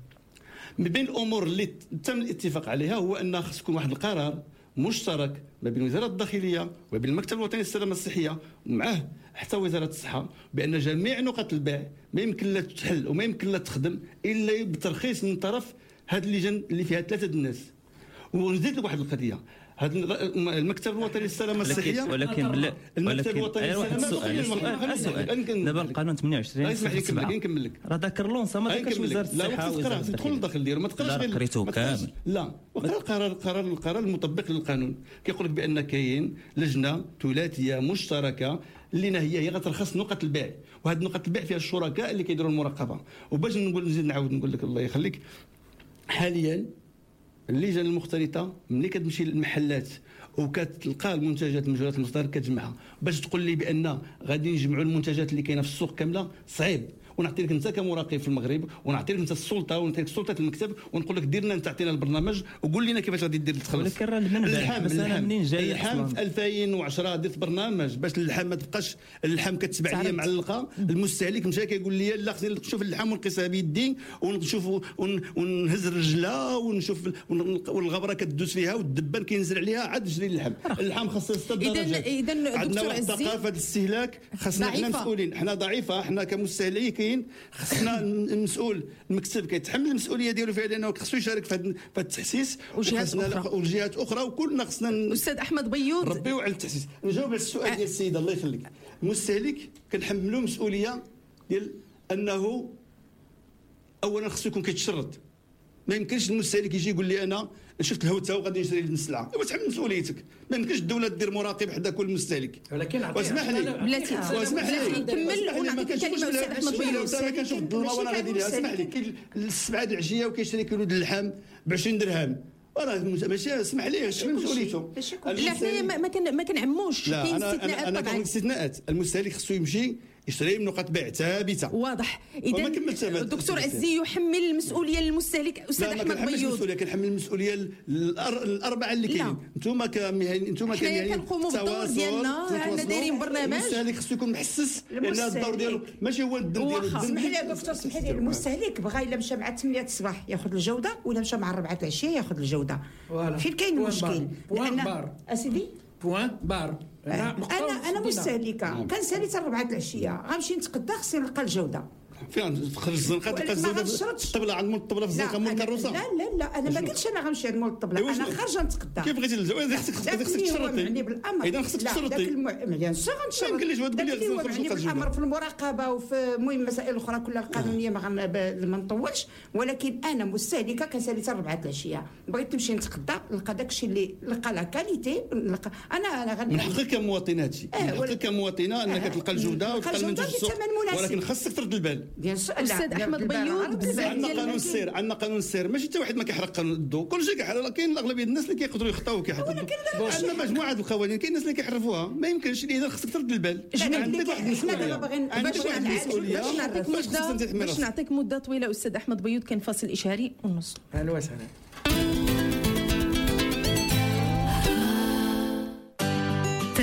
من بين الامور اللي تم الاتفاق عليها هو ان خص يكون واحد القرار مشترك ما بين وزاره الداخليه وما بين المكتب الوطني للسلامه الصحيه ومعه حتى وزاره الصحه، بان جميع نقط البيع ما يمكن لا تحل وما يمكن لا تخدم الا بترخيص من طرف هذه اللجان اللي فيها ثلاثه الناس. ونزيد لك واحد القضيه، هذا المكتب الوطني للسلامه الصحيه ولكن بلا المكتب الوطني للسلامه السؤال دابا القانون ثمانية وعشرين اسمح لي نكمل نكمل لك راه ذاكر لونسا ما ذاكرش وزاره الصحه وزاره تدخل الداخل ديالو ما تقراش غير قريتو كامل. لا وقرا القرار القرار القرار المطبق للقانون كيقول لك بان كاين لجنه ثلاثيه مشتركه اللي هي هي غترخص نقط البيع، وهذه نقط البيع فيها الشركاء اللي كيديروا المراقبه. وباش نقول نزيد نعاود نقول لك الله يخليك، حاليا اللجان المختلطه ملي كتمشي للمحلات وكتلقى المنتجات من جهات المصدر كتجمعها، باش تقول لي بان غادي نجمعوا المنتجات اللي كاينه في السوق كامله صعيب. ونعطي لك انت كمراقب في المغرب ونعطي لك انت السلطه ونعطي لك سلطه المكتب ونقول لك دير لنا انت عطينا البرنامج وقول لنا كيفاش غادي دير تخلص. ولكن راه المنبع بس انا منين جاي اللحم في ألفين وعشرة درت برنامج باش اللحم ما تبقاش اللحم كتباع ليا معلقه. المستهلك مشى كيقول لي لا خصني نشوف اللحم ونقيسها بيدي ونشوف ونهز الرجله ونشوف والغبره كدوز فيها والدبان كينزل عليها عاد نشري اللحم. اللحم خاصه ستة درجات. اذا اذا عندنا واحد ثقافه الاستهلاك خاصنا حنا مسؤولين، حنا ضعيفه، حنا كمستهلكين خصنا المسؤول المكتب كيتحمل المسؤوليه ديالو فعلا انه خصو يشارك في هذا التحسيس وجهات اخرى وجهات اخرى وكلنا خصنا استاذ احمد بيوض نربيو على التحسيس. نجاوب على السؤال ديال السيده الله يخليك. المستهلك كنحملوا مسؤوليه ديال انه اولا خصو يكون كيتشرد. ما يمكنش المستهلك يجي يقول لي انا شفت الهوته وغادي نشري السلعه، ايوا تحمل مسؤوليتك. ما يمكنش الدوله دير مراقب حدا كل مستهلك. ولكن واسمح لي بلاتي واسمح لي نكمل ونعطيك الكلمه استاذ احمد بيوض. انا كنشوف الظلمه وانا غادي ليها. اسمح لي كاين السبعه د العشيه وكيشري كيلو د اللحم ب عشرين درهم، راه ماشي اسمح لي شنو مسؤوليته. لا حنايا ما كان ما كنعموش، كاين استثناءات. انا كنقول استثناءات. المستهلك خصو يمشي يشتري من نقط بيع ثابته. واضح. اذا الدكتور عزي يحمل المسؤوليه للمستهلك. استاذ احمد بيوض لا ما كنحملش المسؤوليه، كنحمل المسؤوليه الاربعه اللي كاينين. انتم كمهنيين انتم كمهنيين كنقوموا بالدور ديالنا، حنا دايرين برنامج. المستهلك خصو يكون محسس لان الدور ديالو ماشي هو الدم ديالو. اسمح لي يا دكتور اسمح لي، المستهلك بغى الا مشى مع ثمانية الصباح ياخذ الجوده ولا مشى مع أربعة العشيه ياخذ الجوده. فين كاين المشكل؟ لان اسيدي بوان بار انا انا مستهلكه كنسالي حتى أربعة العشيه غنمشي نتقدى خصني نلقى الجوده. فين تخرج الزنقه تلقى الزنقه الطبله عند مول الطبله في الزنقه مول الكروسه. لا لا لا انا ما قلتش انا غنمشي عند مول الطبله، انا خارجه نتقدى. كيف بغيتي الجوده خصك خصك تشرطي. اذا خصك تشرطي. مليان شي غنشرط. ما يمكنليش تقول لي خرج الامر في المراقبه وفي المهم مسائل اخرى كلها قانونيه ما ما نطولش، ولكن انا مستهلكه كنسالي حتى أربعة العشيه بغيت نمشي نتقدى نلقى داكشي اللي لقى لا كاليتي. انا انا غادي من حقك كمواطن هادشي، من حقك كمواطنه انك تلقى الجوده وتلقى المنتج السوق، ولكن خاصك ترد البال. استاذ احمد بيوض عندنا قانون السير، عندنا قانون السير ماشي حتى واحد ما كيحرق قانون الضوء، كلشي كيحرق. كاين اغلبيه الناس اللي كيقدروا يخطاو وكيحرقوا الضوء. عندنا مجموعه القوانين كاين الناس اللي كيحرفوها، ما يمكنش. اذا خصك ترد البال. عندك واحد المسؤوليه باش نعطيك مده طويله. استاذ احمد بيوض كان فاصل اشهاري ونص. اهلا وسهلا.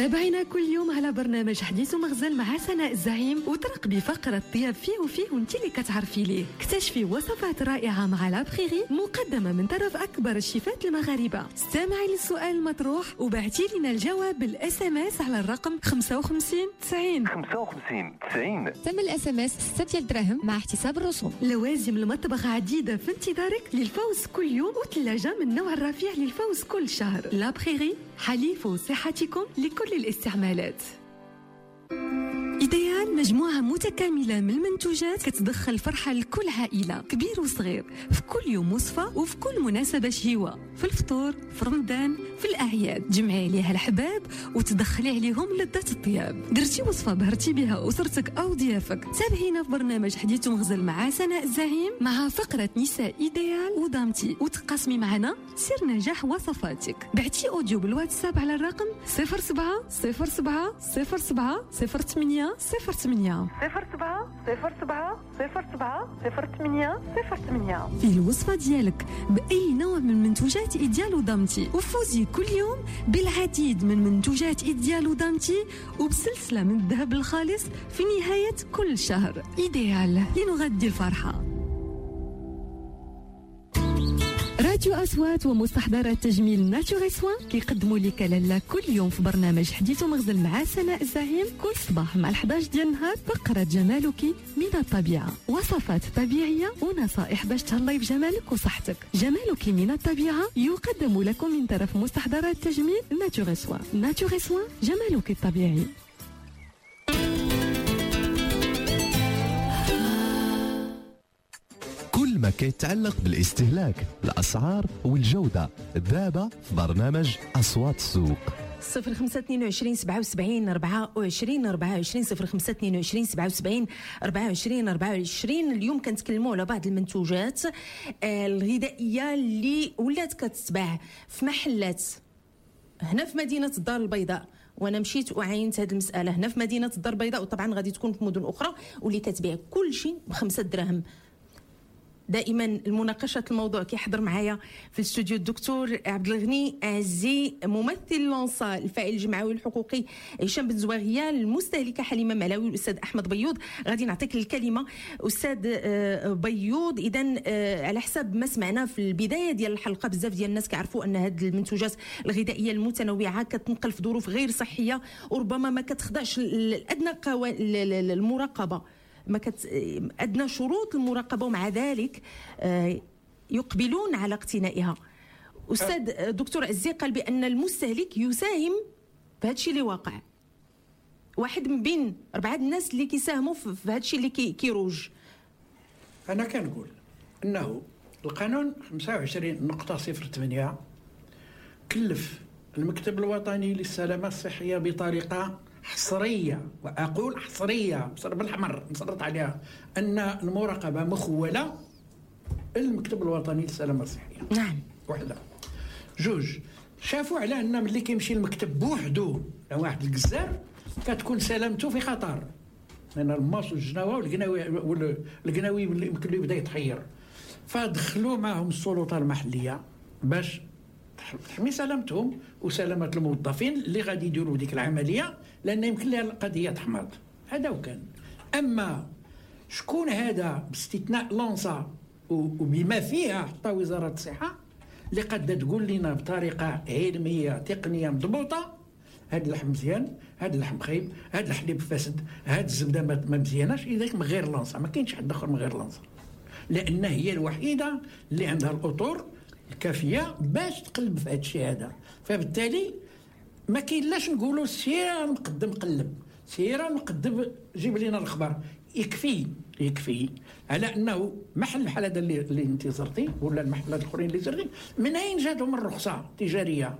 تابعينا كل يوم على برنامج حديث ومغزل مع سناء الزعيم وترقبي فقرة طياب فيه وفيه وانت اللي كتعرفي ليه. اكتشفي وصفات رائعة مع لابخيغي مقدمة من طرف أكبر الشيفات المغاربة. استمعي للسؤال المطروح وبعتي لنا الجواب بالاس ام اس على الرقم خمسة وخمسين تسعين خمسة وخمسين تسعين. ثمن الاس ام اس ستة دراهم مع احتساب الرسوم. لوازم المطبخ عديدة في انتظارك للفوز كل يوم وثلاجة من نوع الرفيع للفوز كل شهر. لابخيغي حليف صحتكم لكل الاستعمالات. إيديال مجموعة متكاملة من المنتوجات كتدخل فرحة لكل عائلة كبير وصغير في كل يوم وصفة وفي كل مناسبة شهيوة، في الفطور، في رمضان، في الأعياد. جمعي عليها الحباب وتدخلي عليهم لذة الطياب. درتي وصفة بهرتي بها أسرتك أو ضيافك، تابعينا في برنامج حديث ومغزل مع سناء الزعيم مع فقرة نساء إيديال ودامتي وتقاسمي معنا سر نجاح وصفاتك. بعتي أوديو بالواتساب على الرقم صفر سبعة صفر سبعة صفر سبعة صفر ثمانية صفر ثمانية صفر سبعة صفر سبعة صفر سبعة صفر ثمانية صفر ثمانية. في الوصفة ديالك بأي نوع من منتوجات إيديال ودامتي وفوزي كل يوم بالعديد من منتوجات إيديال ودامتي وبسلسلة من الذهب الخالص في نهاية كل شهر. إيديال لنغذي الفرحة. راديو أصوات ومستحضرات تجميل ناتوري سوان كيقدموا لك لالا كل يوم في برنامج حديث ومغزل مع سناء الزعيم كل صباح مع الحداش ديال النهار فقرة جمالك من الطبيعة، وصفات طبيعية ونصائح باش تهلاي بجمالك وصحتك. جمالك من الطبيعة يقدم لكم من طرف مستحضرات تجميل ناتوري سوان. ناتوري سوان جمالك الطبيعي. كل ما كيتعلق بالاستهلاك، الأسعار والجودة دابا في برنامج أصوات السوق. صفر خمسة اثنين وعشرين سبعة وسبعين أربعة وعشرين أربعة وعشرين صفر خمسة اثنين وعشرين سبعة وسبعين أربعة وعشرين أربعة وعشرين. اليوم كنتكلموا على بعض المنتوجات الغذائية اللي ولات كتتباع في محلات هنا في مدينة الدار البيضاء، وانا مشيت وعينت هذه المساله هنا في مدينة الدار البيضاء، وطبعا غادي تكون في مدن اخرى، واللي كتبيع كل شيء بخمسة دراهم. دائما المناقشه الموضوع كيحضر معايا في الاستوديو الدكتور عبد الغني عزي ممثل لونسا، الفاعل الجمعوي الحقوقي هشام بن زواغيه، المستهلكه حليمه ملاوي، الاستاذ احمد بيوض. غادي نعطيك الكلمه استاذ بيوض. اذا على حساب ما سمعنا في البدايه ديال الحلقه بزاف ديال الناس كيعرفوا ان هذه المنتوجات الغذائيه المتنوعه كتنقل في ظروف غير صحيه وربما ما كتخضعش لادنى المراقبه، ما كت أدنى شروط المراقبة، ومع ذلك يقبلون على اقتنائها. أستاذ دكتور عزي قال بأن المستهلك يساهم في هذا الشيء اللي واقع، واحد من بين أربعة الناس اللي كيساهموا في هذا الشيء اللي كيروج. أنا كنقول أنه القانون خمسة وعشرين نقطة صفر ثمانية كلف المكتب الوطني للسلامة الصحية بطريقة حصرية، وأقول حصرية بصر بالحمر نصرت عليها، أن المراقبة مخولة المكتب الوطني للسلامة الصحية. نعم. وحدة. جوج، شافوا على أن ملي كيمشي المكتب بوحدو واحد الجزار كتكون سلامته في خطر، لأن الماس والجناوة والقناوي والقناوي اللي يمكن له يبدا يتحير، فدخلوا معهم السلطة المحلية باش تحمي سلامتهم وسلامة الموظفين اللي غادي يديروا ديك العملية، لأن يمكن لها القضية تحمض. هذا وكان. أما شكون هذا باستثناء لونسا وبما فيها حتى وزارة الصحة اللي قد تقول لنا بطريقة علمية تقنية مضبوطة هذا اللحم مزيان، هذا اللحم خايب، هذا الحليب فاسد، هذا الزبدة ما مزياناش، إذا من غير لونسا ما كاينش حد آخر من غير لونسا، لأن هي الوحيدة اللي عندها الأطر الكافيه باش تقلب في هذا الشيء هذا. فبالتالي ما كاينلاش نقولوا سير نقدم قلب، سير نقدم جيب لنا الخبر. يكفي يكفي على انه محل بحال هذا اللي, اللي انت زرتي ولا المحلات الاخرين اللي زرتي، من اين جاتهم الرخصه التجاريه؟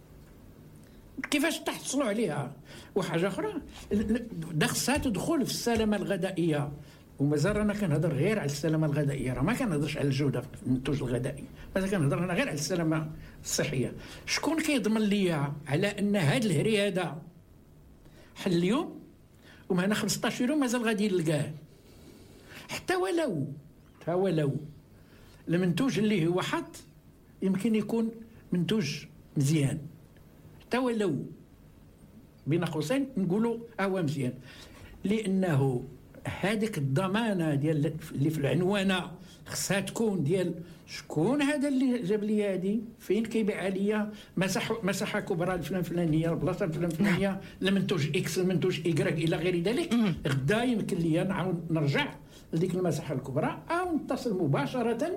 كيفاش تحصلوا عليها؟ وحاجه اخرى خصها تدخل في السلامه الغذائيه، ومازال انا كنهضر غير على السلامه الغذائيه، راه ما كنهضرش على الجوده في المنتوج الغذائي، مازال كنهضر انا غير على السلامه الصحيه. شكون كيضمن لي على ان هذا الهري هذا حل اليوم ومهنا خمسطاش يوم مازال غادي نلقاه؟ حتى ولو حتى ولو المنتوج اللي هو حط يمكن يكون منتوج مزيان، حتى ولو بين قوسين نقولوا هو مزيان، لانه هذيك الضمانه ديال اللي في العنوانه خصها تكون ديال شكون هذا اللي جاب لي هذه، فين كيبيعها ليا، مساحه مساحه كبرى الفلان فلانيه، البلاصه الفلان فلانيه، المنتوج اكس المنتوج ايكغيك الى غير ذلك. غدا يمكن ليا نعاود نرجع لديك المساحه الكبرى او نتصل مباشره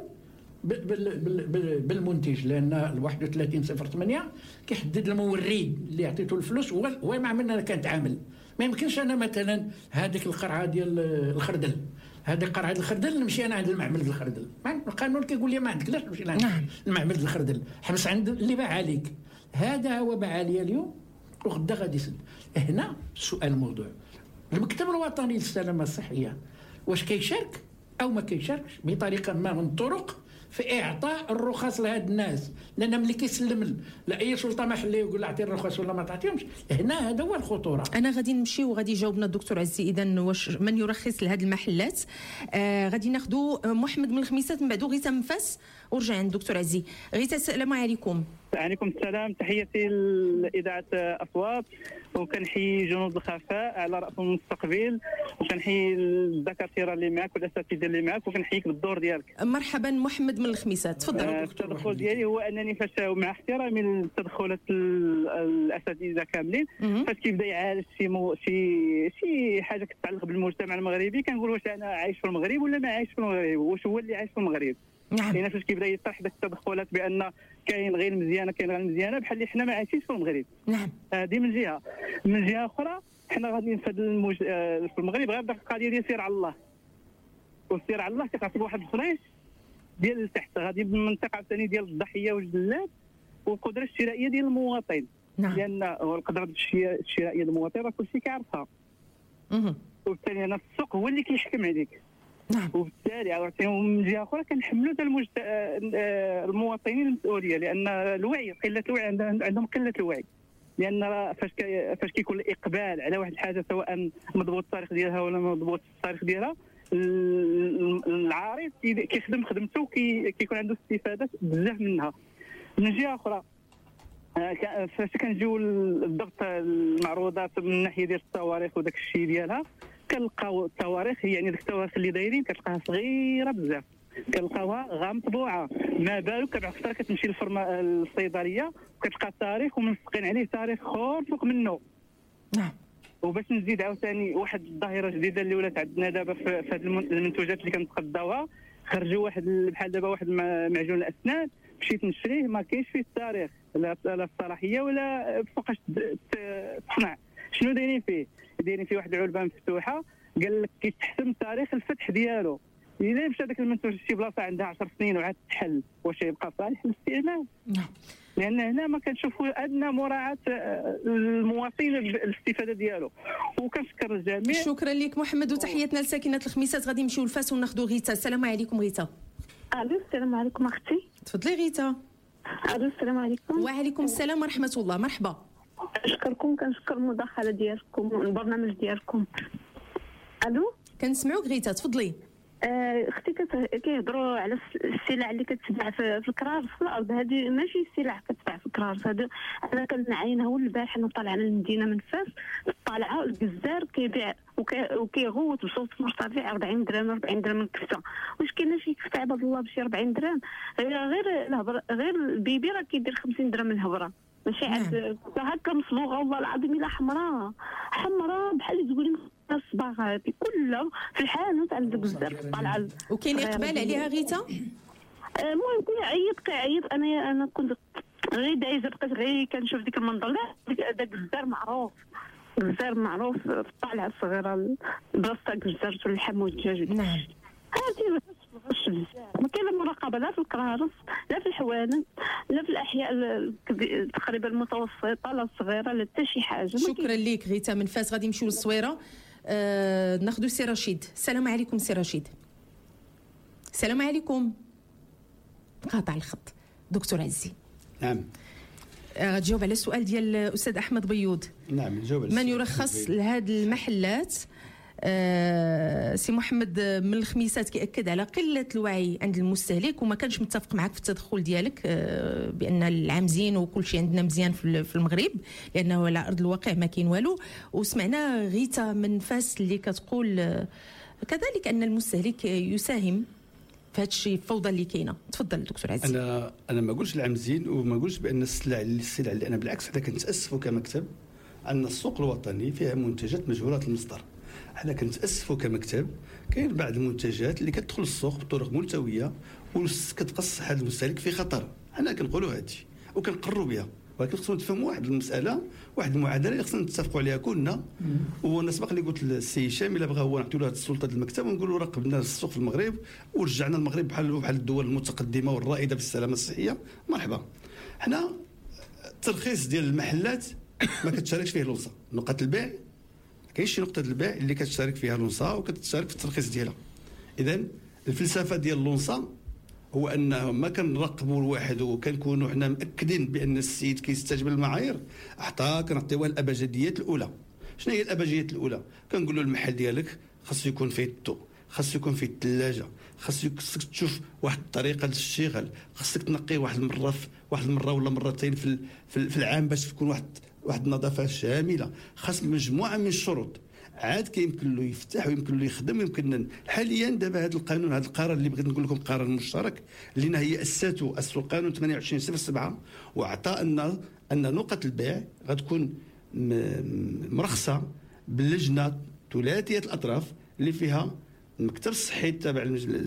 بالمنتج، لان ال واحد وثلاثين صفر ثمانية كيحدد المورد اللي عطيته الفلوس هو مع من انا كنتعامل. ما يمكنش انا مثلا هذيك القرعه ديال الخردل، هذه قرعه الخردل نمشي انا عند المعمل ديال الخردل، القانون كيقول لي ما عندكش تمشي لعند المعمل ديال الخردل، حبس عند اللي باع عليك. هذا هو باع عليا اليوم وغدا غادي يسد. هنا السؤال الموضوع المكتب الوطني للسلامه الصحيه واش كيشارك او ما كيشاركش بطريقه ما من الطرق في اعطاء الرخص لهاد الناس، لان ملي كيسلم لاي سلطه محليه ويقول له اعطي الرخص ولا ما تعطيهمش، هنا هذا هو الخطوره. انا غادي نمشي وغادي يجاوبنا الدكتور عزي اذا واش من يرخص لهاد المحلات. آه غادي ناخذوا محمد من الخميسات من بعدو غيثا من فاس ورجع عند الدكتور عزي. غيثا السلام عليكم. وعليكم السلام، تحياتي لإذاعة أصوات، وكنحيي جنود الخفاء على رأسهم المستقبل، وكنحيي الدكاترة اللي معك والأساتذة اللي معك، وكنحييك بالدور ديالك. مرحبا محمد من الخميسات، تفضل. آه التدخل ديالي هو أنني فاش مع احترامي للتدخلات الأساتذة كاملين، فاش كيبدا يعالج شي مو شي شي حاجة كتتعلق بالمجتمع المغربي، كنقول واش أنا عايش في المغرب ولا ما عايش في المغرب، واش هو اللي عايش في المغرب. نعم. لان فاش كيبدا يطرح داك التدخلات بان كاين غير مزيانه كاين غير مزيانه بحال اللي حنا ما عايشينش في المغرب. نعم. هذه من جهه، من جهه اخرى حنا غاديين في هذا المج... في المغرب غير داك القضيه ديال سير على الله، والسير على الله كتعطيك واحد الفريش ديال التحت، غادي بالمنطقه ثاني ديال الضحيه والجلاد والقدره الشرائيه ديال المواطن. نعم. لان القدره الشرائيه ديال المواطن راه كلشي كيعرفها. اها. وبالتالي انا السوق هو اللي كيحكم عليك. نعم. وبالتالي عرفتي من جهه اخرى كنحملوا حتى المجت... المواطنين المسؤوليه، لان الوعي قله الوعي عندهم قله الوعي، لان فاش كي... فاش كيكون الاقبال على واحد الحاجه سواء مضبوط التاريخ ديالها ولا ما مضبوط التاريخ ديالها، العارض كيخدم خدمته وكيكون كي... عنده استفادات بزاف منها. من جهه اخرى فاش كنجيو للضبط المعروضات من الناحيه ديال التواريخ وداك الشيء ديالها، كنلقاو التواريخ يعني ديك التواريخ اللي دايرين كتلقاها صغيره بزاف، كنلقاوها غا مطبوعه، ما بالك كبعد فتره كتمشي للفرما الصيدليه وكتلقى التاريخ ومنسقين عليه تاريخ اخر فوق منه. نعم. وباش نزيد عاوتاني واحد الظاهره جديده اللي ولات عندنا دابا في هذه المنتوجات اللي كنتقداوها، خرجوا واحد بحال دابا واحد معجون الاسنان مشيت نشريه ما كاينش فيه التاريخ لا الصلاحيه ولا فوقاش تصنع. شنو دايرين فيه؟ دايرين فيه واحد العلبه مفتوحه قال لك كيتحسم تاريخ الفتح ديالو، الا مشى داك المنتوج لشي بلاصه عندها عشر سنين وعاد تحل واش يبقى صالح للاستعمال؟ نعم. لان هنا ما كنشوفوا ادنى مراعاه المواطن الاستفاده ديالو. وكنشكر الجميع. شكرا لك محمد وتحياتنا لساكنات الخميسات. غادي نمشيو لفاس وناخذوا غيتا. السلام عليكم غيتا. الو السلام عليكم اختي. تفضلي غيتا. الو السلام عليكم. وعليكم السلام ورحمه الله. مرحبا. نشكركم، كنشكر المداخله ديالكم والبرنامج ديالكم. الو كنسمعوك غيتا، تفضلي. آه اختي كيهضروا على السلع اللي كتباع في الكرارس في الارض، هذه ماشي سلع كتباع في الكرارس، هذا انا كنعاينها هو البارح انا طالعه للمدينه من فاس، طالعه الجزار كيبيع وكيغوت بصوت مرتفع أربعين درهم أربعين درهم الكفته. واش كاينه شي كفته عباد الله بشي أربعين درهم؟ غير الهبره غير البيبي راه كيدير خمسين درهم الهبره، ماشي عاد هكا مصبوغه والله العظيم الا حمراء حمراء بحال اللي تقولي الصباغ هذه كلها في الحانوت عند الجزار طالعه. وكاين اقبال عليها غيتا؟ المهم كيعيط كيعيط انا انا كنت غير دايزه بقيت غير كنشوف ديك المنظر. لا داك الجزار معروف، الجزار معروف الطالعه الصغيره بلاصه الجزار واللحم والدجاج. نعم. هذه غش بزاف، ما كاين لا مراقبه لا في الكرارس لا في الحوانت لا في الاحياء تقريبا المتوسطه لا الصغيره لا حتى شي حاجه. شكرا لك غيتا من فاس. غادي نمشيو للصويره. آه ناخذ سي رشيد. السلام عليكم سي رشيد. السلام عليكم. قاطع الخط. دكتور عزي. نعم. آه تجاوب على السؤال ديال الاستاذ احمد بيوض. نعم نجاوب على من يرخص لهذه المحلات آه سي محمد من الخميسات كيأكد على قله الوعي عند المستهلك، وما كانش متفق معك في التدخل ديالك آه بان العام زين وكل شيء عندنا مزيان في المغرب، لانه على ارض الواقع ما كاين والو. وسمعنا غيتا من فاس اللي كتقول آه كذلك ان المستهلك يساهم في هذا الشيء، الفوضى اللي كاينه. تفضل دكتور عزيز. انا انا ما نقولش العام زين وما نقولش بان السلع السلع اللي انا بالعكس حنا كنتاسفوا كمكتب ان السوق الوطني فيها منتجات مجهوله المصدر. حنا كنتاسفوا كمكتب كاين بعض المنتجات اللي كتدخل السوق بطرق ملتويه وكتبقى الصحه المستهلك في خطر. حنا كنقولوا هذا الشيء وكنقروا بها، ولكن خصنا نتفهموا واحد المساله، واحد المعادله اللي خصنا نتفقوا عليها كلنا. وانا سبق اللي قلت للسي هشام الا بغى هو نعطيو له السلطه المكتب ونقولوا راقبنا السوق في المغرب ورجعنا المغرب بحال بحال الدول المتقدمه والرائده في السلامه الصحيه، مرحبا. حنا الترخيص ديال المحلات ما كتشاركش فيه لونسا، نقاط البيع كاين شي نقطه البيع اللي كتشارك فيها لونسا وكتشارك في الترخيص ديالها. اذا الفلسفه ديال لونسا هو انه ما كنراقبوا الواحد وكنكونوا حنا مأكدين بان السيد كيستجيب للمعايير، حتى كنعطيوه الابجديات الاولى. شنو هي الابجديات الاولى؟ كنقولوا المحل ديالك خاصو يكون فيه الضوء، خاصو يكون فيه الثلاجه، خاصك تشوف واحد الطريقه للشغل، خاصك تنقيه واحد المره في واحد المره ولا مرتين في في العام باش تكون واحد واحد النظافه شامله. خاص مجموعه من الشروط عاد كيمكن له يفتح ويمكن له يخدم ويمكن حاليا دابا هذا القانون هذا القرار اللي بغيت نقول لكم قرار مشترك اللي هي اسسته القانون ثمانية وعشرين صفر سبعة وعطى ان ان نقط البيع غتكون مرخصه باللجنه ثلاثيه الاطراف اللي فيها المكتب الصحي تابع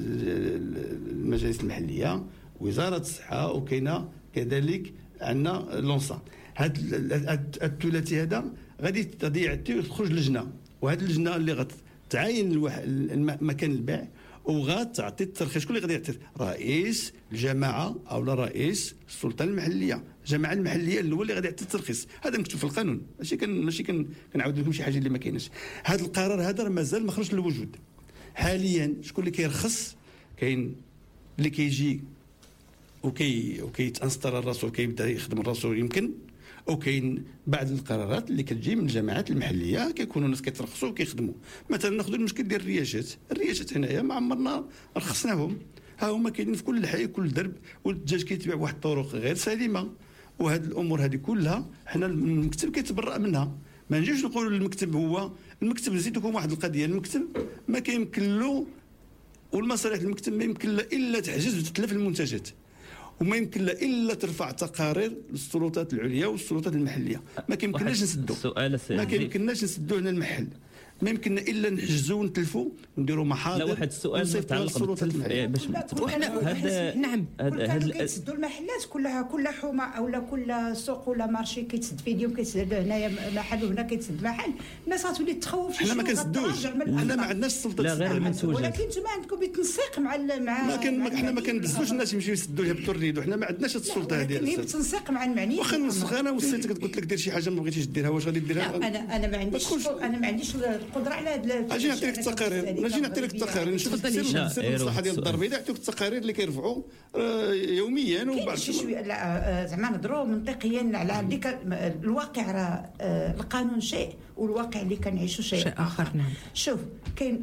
المجالس المحليه، وزاره الصحه، وكاينه كذلك عندنا لونسا. هذا الثلاثي هذا غادي غادي تخرج لجنه، وهذه اللجنه اللي غتعاين مكان البيع وغتعطي الترخيص. شكون اللي غادي يعطي؟ رئيس الجماعه او لا رئيس السلطه المحليه، الجماعه المحليه اللي هو اللي غادي يعطي الترخيص. هذا مكتوب في القانون، ماشي كان ماشي كنعاود لكم شي حاجه اللي ما كايناش. هذا القرار هذا مازال ما خرجش للوجود. حاليا شكون اللي كيرخص؟ كاين اللي كيجي وكي وكيتانستر راسو وكيبدا يخدم راسو يمكن، وكاين بعض القرارات اللي كتجي من الجماعات المحليه كيكونوا الناس كيترخصوا وكيخدموا. مثلا ناخذ المشكل ديال الرياشات، الرياشات هنايا ما عمرنا رخصناهم، ها هما كاينين في كل حي كل درب، والدجاج كيتباع بواحد الطرق غير سليمه. وهذه الامور هذه كلها حنا المكتب كيتبرأ منها. ما نجيوش نقولوا للمكتب هو المكتب نزيد لكم واحد القضيه، المكتب ما كيمكن له والمصالح المكتب ما يمكن له الا تحجز وتتلف المنتجات، وما يمكن له الا ترفع تقارير للسلطات العليا والسلطات المحليه. ما كيمكنناش نسدوا ما كيمكنناش نسدوا هنا المحل، ما يمكننا الا نحجزوا ونتلفوا ونديروا محاضر. لا واحد السؤال متعلق بالتلفيه باش وحنا نعم هاد كيتسدوا المحلات كلها، كل حومه اولا كل سوق ولا مارشي كيتسد في اليوم كيتسد هنايا محل وهنا كيتسد محل، الناس غتولي تخوف. حنا ما كنسدوش، حنا ما عندناش السلطه لا غير المنتوجات، ولكن نتوما عندكم بالتنسيق مع مع ما كان حنا ما كنبزوش الناس يمشيو يسدوا يهبطوا الريدو، حنا ما عندناش السلطه هذه. لكن بالتنسيق مع المعنيين. واخا نوسخ انا وصيتك قلت لك دير شي حاجه ما بغيتيش ديرها، واش غادي ديرها؟ انا انا ما عنديش انا ما عنديش القدره على هذا. اجي نعطي لك التقارير، نجي نعطي لك التقارير، نشوف السر المصلحه ديال الدار البيضاء، يعطيوك التقارير اللي كيرفعوا يوميا. وبعد شي شويه زعما نهضروا منطقيا على ديك الواقع. راه القانون شيء والواقع اللي كنعيشوا شيء, شيء اخر. نعم شوف كاين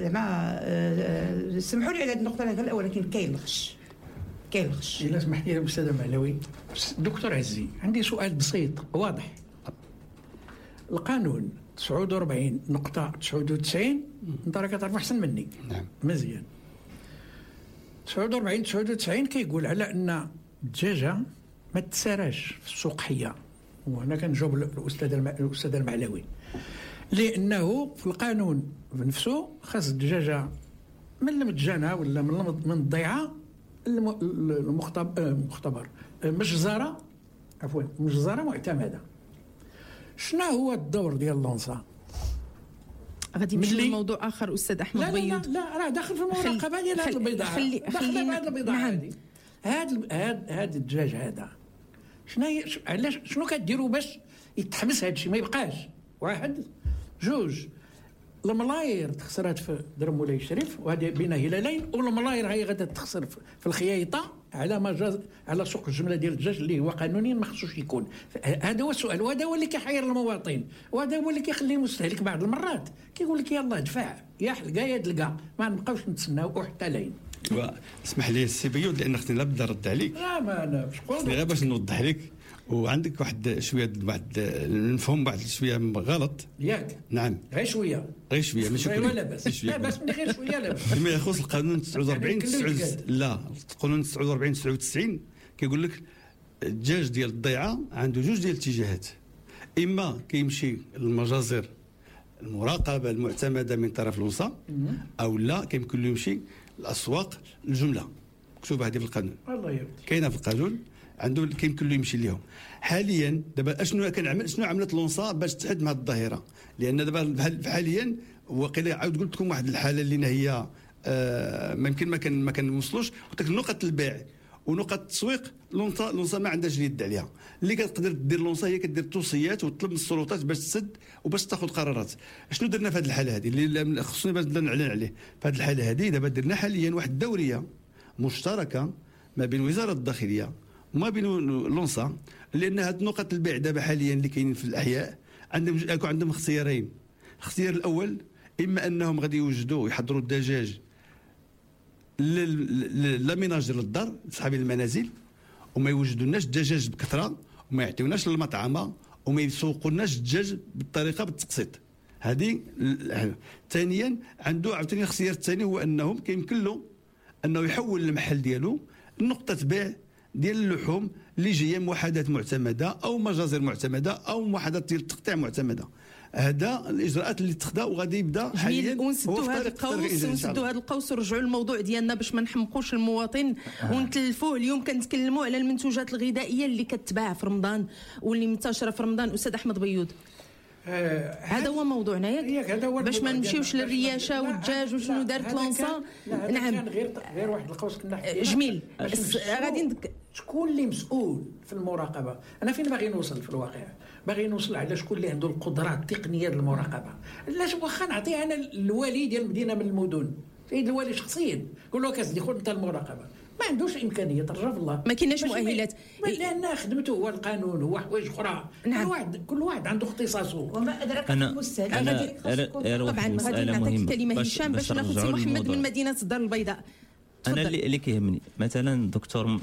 زعما سمحوا لي على هذه النقطه الاولى، ولكن كاين الغش كاين الغش. الا سمحتي يا استاذه معلوي. دكتور عزي عندي سؤال بسيط واضح. القانون تسعة وأربعين نقطة تسعة وتسعين انت راه كتعرف احسن مني. نعم مزيان. تسعة وأربعين تسعة وتسعين كيقول على ان الدجاجه ما تساراش في السوق حيه، وهنا كنجاوب الاستاذ الاستاذ المعلوي، لانه في القانون بنفسه خاص الدجاجه من المدجنه ولا من من الضيعه المختبر مجزره عفوا مجزره معتمده. شنو هو الدور ديال لونسا؟ غادي نمشي لموضوع اخر استاذ احمد بيوض. لا لا لا راه داخل في المراقبه ديال هذه البيضاء، خلي خلينا هذه البيضاء هذه هذا هذا هذا الدجاج هذا شنو علاش شنو كديروا باش يتحبس هذا الشيء ما يبقاش؟ واحد جوج الملاير تخسرات في درب مولاي الشريف وهذه بين هلالين، والملاير هي غادا تخسر في الخيايطه على مجاز على سوق الجمله ديال الدجاج اللي هو قانونيا ما خصوش يكون. هذا هو السؤال، وهذا هو اللي كيحير المواطن، وهذا هو اللي كيخلي المستهلك بعض المرات كيقول لك يلاه دفع يا حلقه يا دلقه، ما نبقاوش نتسناو حتى لين. اسمح لي السي بيود لان خصني لا بدا نرد عليك. لا ما انا باش نقول غير باش نوضح لك، وعندك واحد شويه واحد نفهم واحد شويه غلط ياك. نعم غير شويه غير شويه ماشي كل لا بس لا بس من غير شويه لا بس فيما يخص القانون تسعة وأربعين لا القانون تسعة وأربعين تسعة وتسعين كيقول لك الدجاج ديال الضيعه عنده جوج ديال الاتجاهات، اما كيمشي للمجازر المراقبه المعتمده من طرف الوصا، او لا كيمكن له يمشي للاسواق الجمله مكتوبه هذه في القانون. الله يرضي كاينه في القانون عنده كيمكن له يمشي ليهم. حاليا دابا اشنو كنعمل شنو عملت لونصا باش تحد مع الظاهره؟ لان دابا حاليا وقيله عاود قلت لكم واحد الحاله اللي هي آه ما يمكن ما كان ما كنوصلوش، قلت لك نقط البيع ونقط التسويق لونصا لونصا ما عندهاش اليد عليها. اللي كتقدر دير لونصا هي كدير توصيات وتطلب من السلطات باش تسد وباش تاخذ قرارات. شنو درنا في هذه الحاله هذه اللي خصني باش نعلن عليه؟ في هذه الحاله هذه دابا درنا حاليا واحد الدوريه مشتركه ما بين وزاره الداخليه وما بين لونصا، لان هاد نقط البيع دابا حاليا اللي كاينين في الاحياء عندهم عندهم اختيارين. الاختيار الاول اما انهم غادي يوجدوا يحضروا الدجاج للميناجر للدار صحابي المنازل، وما يوجدوناش الدجاج بكثره، وما يعطيوناش للمطعمه، وما يسوقوناش الدجاج بالطريقه بالتقسيط. هذه ثانيا عنده عاوتاني الاختيار الثاني هو انهم كيمكن له انه يحول المحل ديالو نقطه بيع ديال اللحوم اللي جايه من وحدات معتمده او مجازر معتمده او وحدات ديال التقطيع معتمده. هذا الاجراءات اللي اتخذها وغادي يبدا حاليا ونسدوا هذا القوس ونسدوا هذا القوس ونرجعوا للموضوع ديالنا باش ما نحمقوش المواطن آه. ونتلفوه. اليوم كنتكلموا على المنتوجات الغذائيه اللي كتباع في رمضان واللي منتشره في رمضان. استاذ احمد بيوض آه هذا هو موضوعنا ياك باش ما نمشيوش للرياشه والدجاج وشنو دارت لونصا. نعم كان غير غير واحد القوس كنا جميل. غادي شكون اللي مسؤول في المراقبه؟ انا فين باغي نوصل في الواقع؟ باغي نوصل على شكون اللي عنده القدرات التقنيه للمراقبه. لاش واخا نعطي انا الوالي ديال مدينه من المدن، سيد الوالي شخصيا قول له كاسدي خذ انت المراقبه، ما عندوش امكانيه ترجع في الله، ما كايناش مؤهلات لان خدمته هو القانون هو حوايج اخرى. نعم. كل واحد كل واحد عنده اختصاصه وما ادراك المستهلك. طبعا غادي نعطيك الكلمه هشام باش ناخذ سي محمد من مدينه الدار البيضاء. انا اللي, اللي كيهمني مثلا الدكتور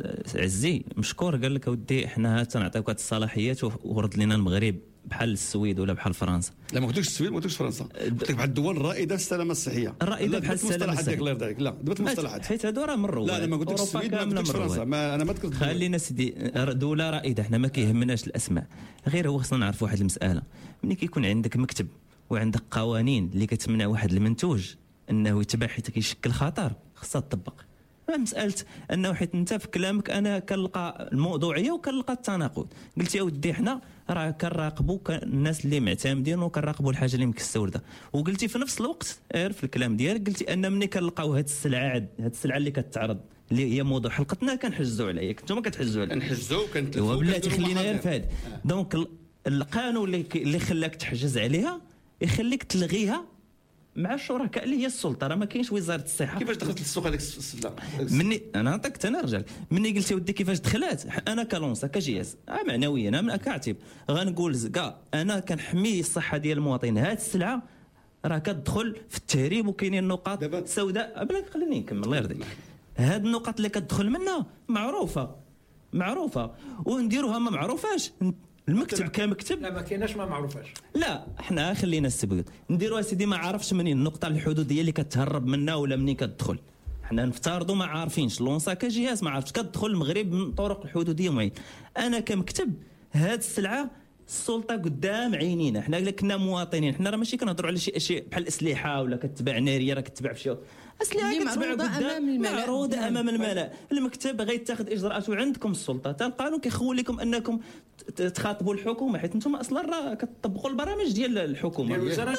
عزي مشكور قال لك اودي حنا تنعطيوك هاد الصلاحيات ورد لنا المغرب بحال السويد ولا بحال فرنسا. لا ما قلتلكش السويد ما قلتلكش فرنسا، قلت لك بحال الدول الرائده في السلامه الصحيه. الرائده بحال السلامه الصحيه الله يرضي لا دابا المصطلحات حيت هادو راه من رواد. لا انا ما قلتلكش السويد ما قلتلكش فرنسا، ما انا ما ذكرت. خلينا سيدي دوله رائده حنا ما كيهمناش الاسماء، غير هو خصنا نعرفوا واحد المساله. ملي كيكون عندك مكتب وعندك قوانين اللي كتمنع واحد المنتوج انه يتباع حيت كيشكل خطر خصها تطبق. ما مساله انه حيت انت في كلامك انا كنلقى الموضوعيه وكنلقى التناقض. قلت يا ودي حنا راه كنراقبوا الناس اللي معتمدين وكنراقبوا الحاجه اللي مكستورده، وقلتي في نفس الوقت في الكلام ديالك قلتي ان ملي كنلقاو هذه السلعه هذه السلعه اللي كتعرض اللي هي موضوع حلقتنا كنحجزوا عليها، انتم كتحجزوا عليها كنحجزوا وكنتلفوا وبلاتي خلينا غير في هذا. دونك القانون اللي اللي خلاك تحجز عليها يخليك تلغيها مع الشركاء اللي هي السلطه. راه ما كاينش وزاره الصحه. كيفاش دخلت للسوق هذيك السلعه؟ مني انا عطيك انا رجال مني قلت يا ودي كيفاش دخلات انا كلونسا كجهاز آه معنويا انا كاتب غنقول زكا انا كنحمي الصحه ديال المواطن. هذه السلعه راه كتدخل في التهريب وكاينين نقاط سوداء. بلا خليني نكمل الله يرضيك. هاد النقاط اللي كتدخل منها معروفه معروفه ونديروها ما معروفاش. المكتب كمكتب لا ما كايناش ما معروفاش. لا حنا خلينا السبيط نديروها سيدي ما عرفش منين النقطه الحدوديه اللي كتهرب منها ولا منين كتدخل. حنا نفترضوا ما عارفينش لونسا كجهاز ما عرفتش كتدخل المغرب من طرق الحدوديه معين. انا كمكتب هاد السلعه السلطه قدام عينينا. حنا كنا مواطنين، حنا راه ماشي كنهضروا على شي اشياء بحال الاسلحه ولا كتباع ناريه راه كتباع في شي اسلحه كتباع قدام معروضه امام الملأ. المكتب غيتاخذ اجراءات وعندكم السلطه. حتى القانون كيخول لكم انكم تخاطبوا الحكومه حيت انتم اصلا راه كتطبقوا البرامج ديال الحكومه. وزاره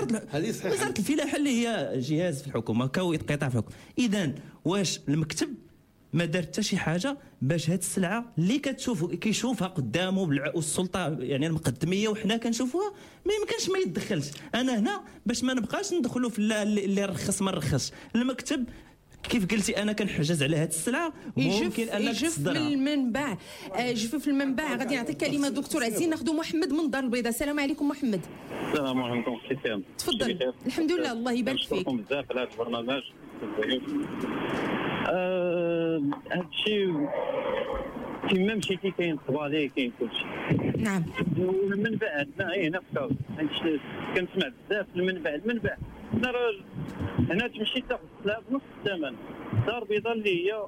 وزاره الفلاحه اللي هي جهاز في الحكومه كويت قطاع في الحكومه. اذا واش المكتب ما دار حتى شي حاجه باش هاد السلعه اللي كتشوفوا كيشوفها قدامه والسلطه يعني المقدميه وحنا كنشوفوها ما يمكنش ما يتدخلش. انا هنا باش ما نبقاش ندخلوا في اللي رخص ما رخصش. المكتب كيف قلتي انا كنحجز على هذه السلعه ممكن انك يجف من المنبع. جفاف المنبع. غادي نعطيك كلمه دكتور عزيز. ناخذ محمد من الدار البيضاء. السلام عليكم محمد. السلام عليكم كيفكم؟ تفضل. الحمد لله الله يبارك فيك. نشكركم بزاف على هذا البرنامج. آه هذا الشيء كيما مشيتي كاين طوالي كاين كلشي. نعم. والمنبع عندنا هنا في كاوز كنسمع بزاف المنبع المنبع هنا هنا تمشي تاخذ السلعه بنص الثمن. الدار البيضاء اللي هي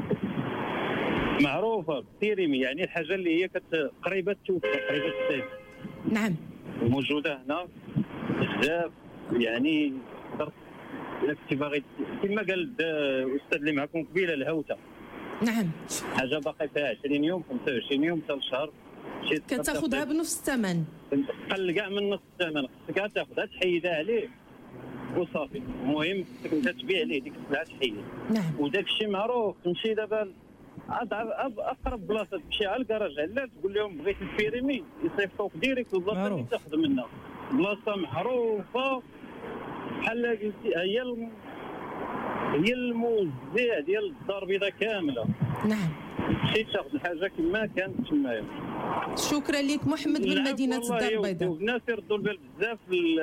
معروفه بالتيريمي يعني الحاجه اللي هي كت قريبه التوفى قريبه السيف. نعم. موجوده هنا بزاف يعني الا كنتي باغي كما قال الاستاذ اللي معكم قبيله الهوته. نعم. حاجه باقي فيها عشرين يوم خمسة وعشرين يوم حتى لشهر كتاخذها بنفس الثمن. قل كاع من نص الثمن خصك كاع تاخذها تحيدها عليه وصافي. المهم خصك انت تبيع عليه ديك السلعه تحيد. نعم. وداك الشيء معروف. تمشي دابا اقرب بلاصه تمشي على الكراج علاه تقول لهم بغيت البيريمي يصيفطوك ديريكت البلاصه اللي تاخذ منها. بلاصه معروفه بحال قلتي هي الم... هي الموزع ديال الدار البيضاء كامله. نعم. مشيت تاخذ الحاجه كما كانت تمايا. شكرا لك محمد من مدينه الدار البيضاء. والناس يردوا البال بزاف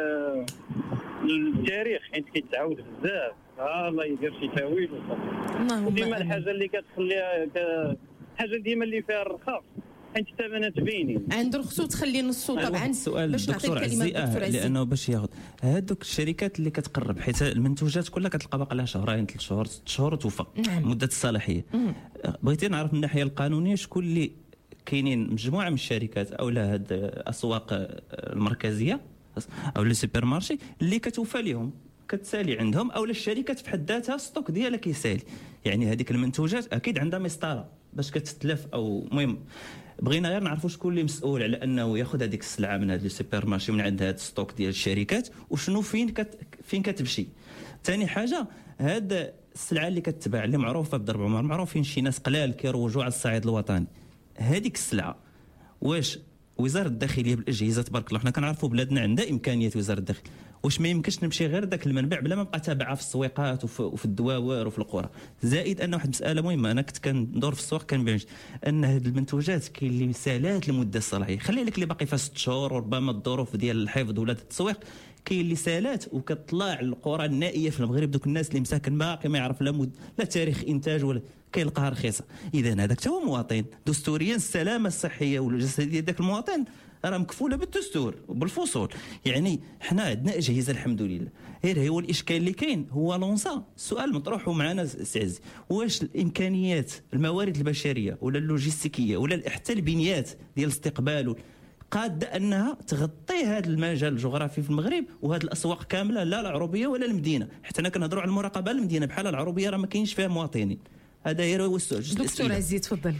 للتاريخ حيت كيتعاود بزاف. آه الله يدير شي تاويل وصافي. ديما الحاجه اللي كتخليها ك... حاجه ديما اللي فيها الرخاء حيت الثمنات باينين. عند رخصو تخلي نصو طبعا. السؤال دكتور عزي آه لانه باش ياخذ هذوك الشركات اللي كتقرب حيت المنتوجات كلها كتلقى باقي لها شهرين ثلاث شهور ست شهور توفى. نعم. مده الصلاحيه. بغيتي نعرف من الناحيه القانونيه شكون اللي كاينين مجموعه من الشركات او لا هاد الاسواق المركزيه او لي سوبر مارشي اللي كتوفى لهم كتسالي عندهم او الشركات في حد ذاتها ستوك ديالها كيسالي. يعني هذيك المنتوجات اكيد عندها مسطره باش كتتلف او المهم بغينا غير نعرفوا شكون اللي مسؤول على انه ياخذ هذيك السلعه من هذا السوبر مارشي من عند هذا الستوك ديال الشركات وشنو فين كت فين كتمشي. ثاني حاجه هاد السلعه اللي كتباع اللي معروفه بضرب عمر معروفين شي ناس قلال كيروجوا على الصعيد الوطني. هذيك السلعه واش وزاره الداخليه بالاجهزه تبارك الله حنا كنعرفوا بلادنا عندها امكانيات وزاره الداخليه واش ما يمكنش نمشي غير ذاك المنبع بلا ما نبقى تابعه في السويقات وفي, وفي الدواور وفي القرى. زائد ان واحد المساله مهمه انا كنت كندور في السوق كنبيع ان هذه المنتوجات كاين اللي سالات المده الصلاحيه خلي لك اللي باقي فيها ست شهور وربما الظروف ديال الحفظ ولا التسويق كاين اللي سالات وكتطلع القرى النائيه في المغرب دوك الناس اللي مساكن باقي ما يعرف لا مد... لا تاريخ انتاج ولا كيلقاها رخيصه. اذا هذاك حتى هو مواطن دستوريا السلامه الصحيه والجسديه ديال المواطن راه مكفوله بالدستور وبالفصول. يعني حنا عندنا اجهزه الحمد لله. غير هو الاشكال اللي كاين هو لونسا. السؤال مطروح معنا سعزي واش الامكانيات الموارد البشريه ولا اللوجستيكيه ولا حتى البنيات ديال الاستقبال قاده انها تغطي هذا المجال الجغرافي في المغرب وهذه الاسواق كامله لا العروبيه ولا المدينه. حتى انا كنهضروا على المراقبه المدينه بحال العروبيه راه ما كاينش فيها مواطنين. هذا هو السؤال. دكتور عزيز تفضل.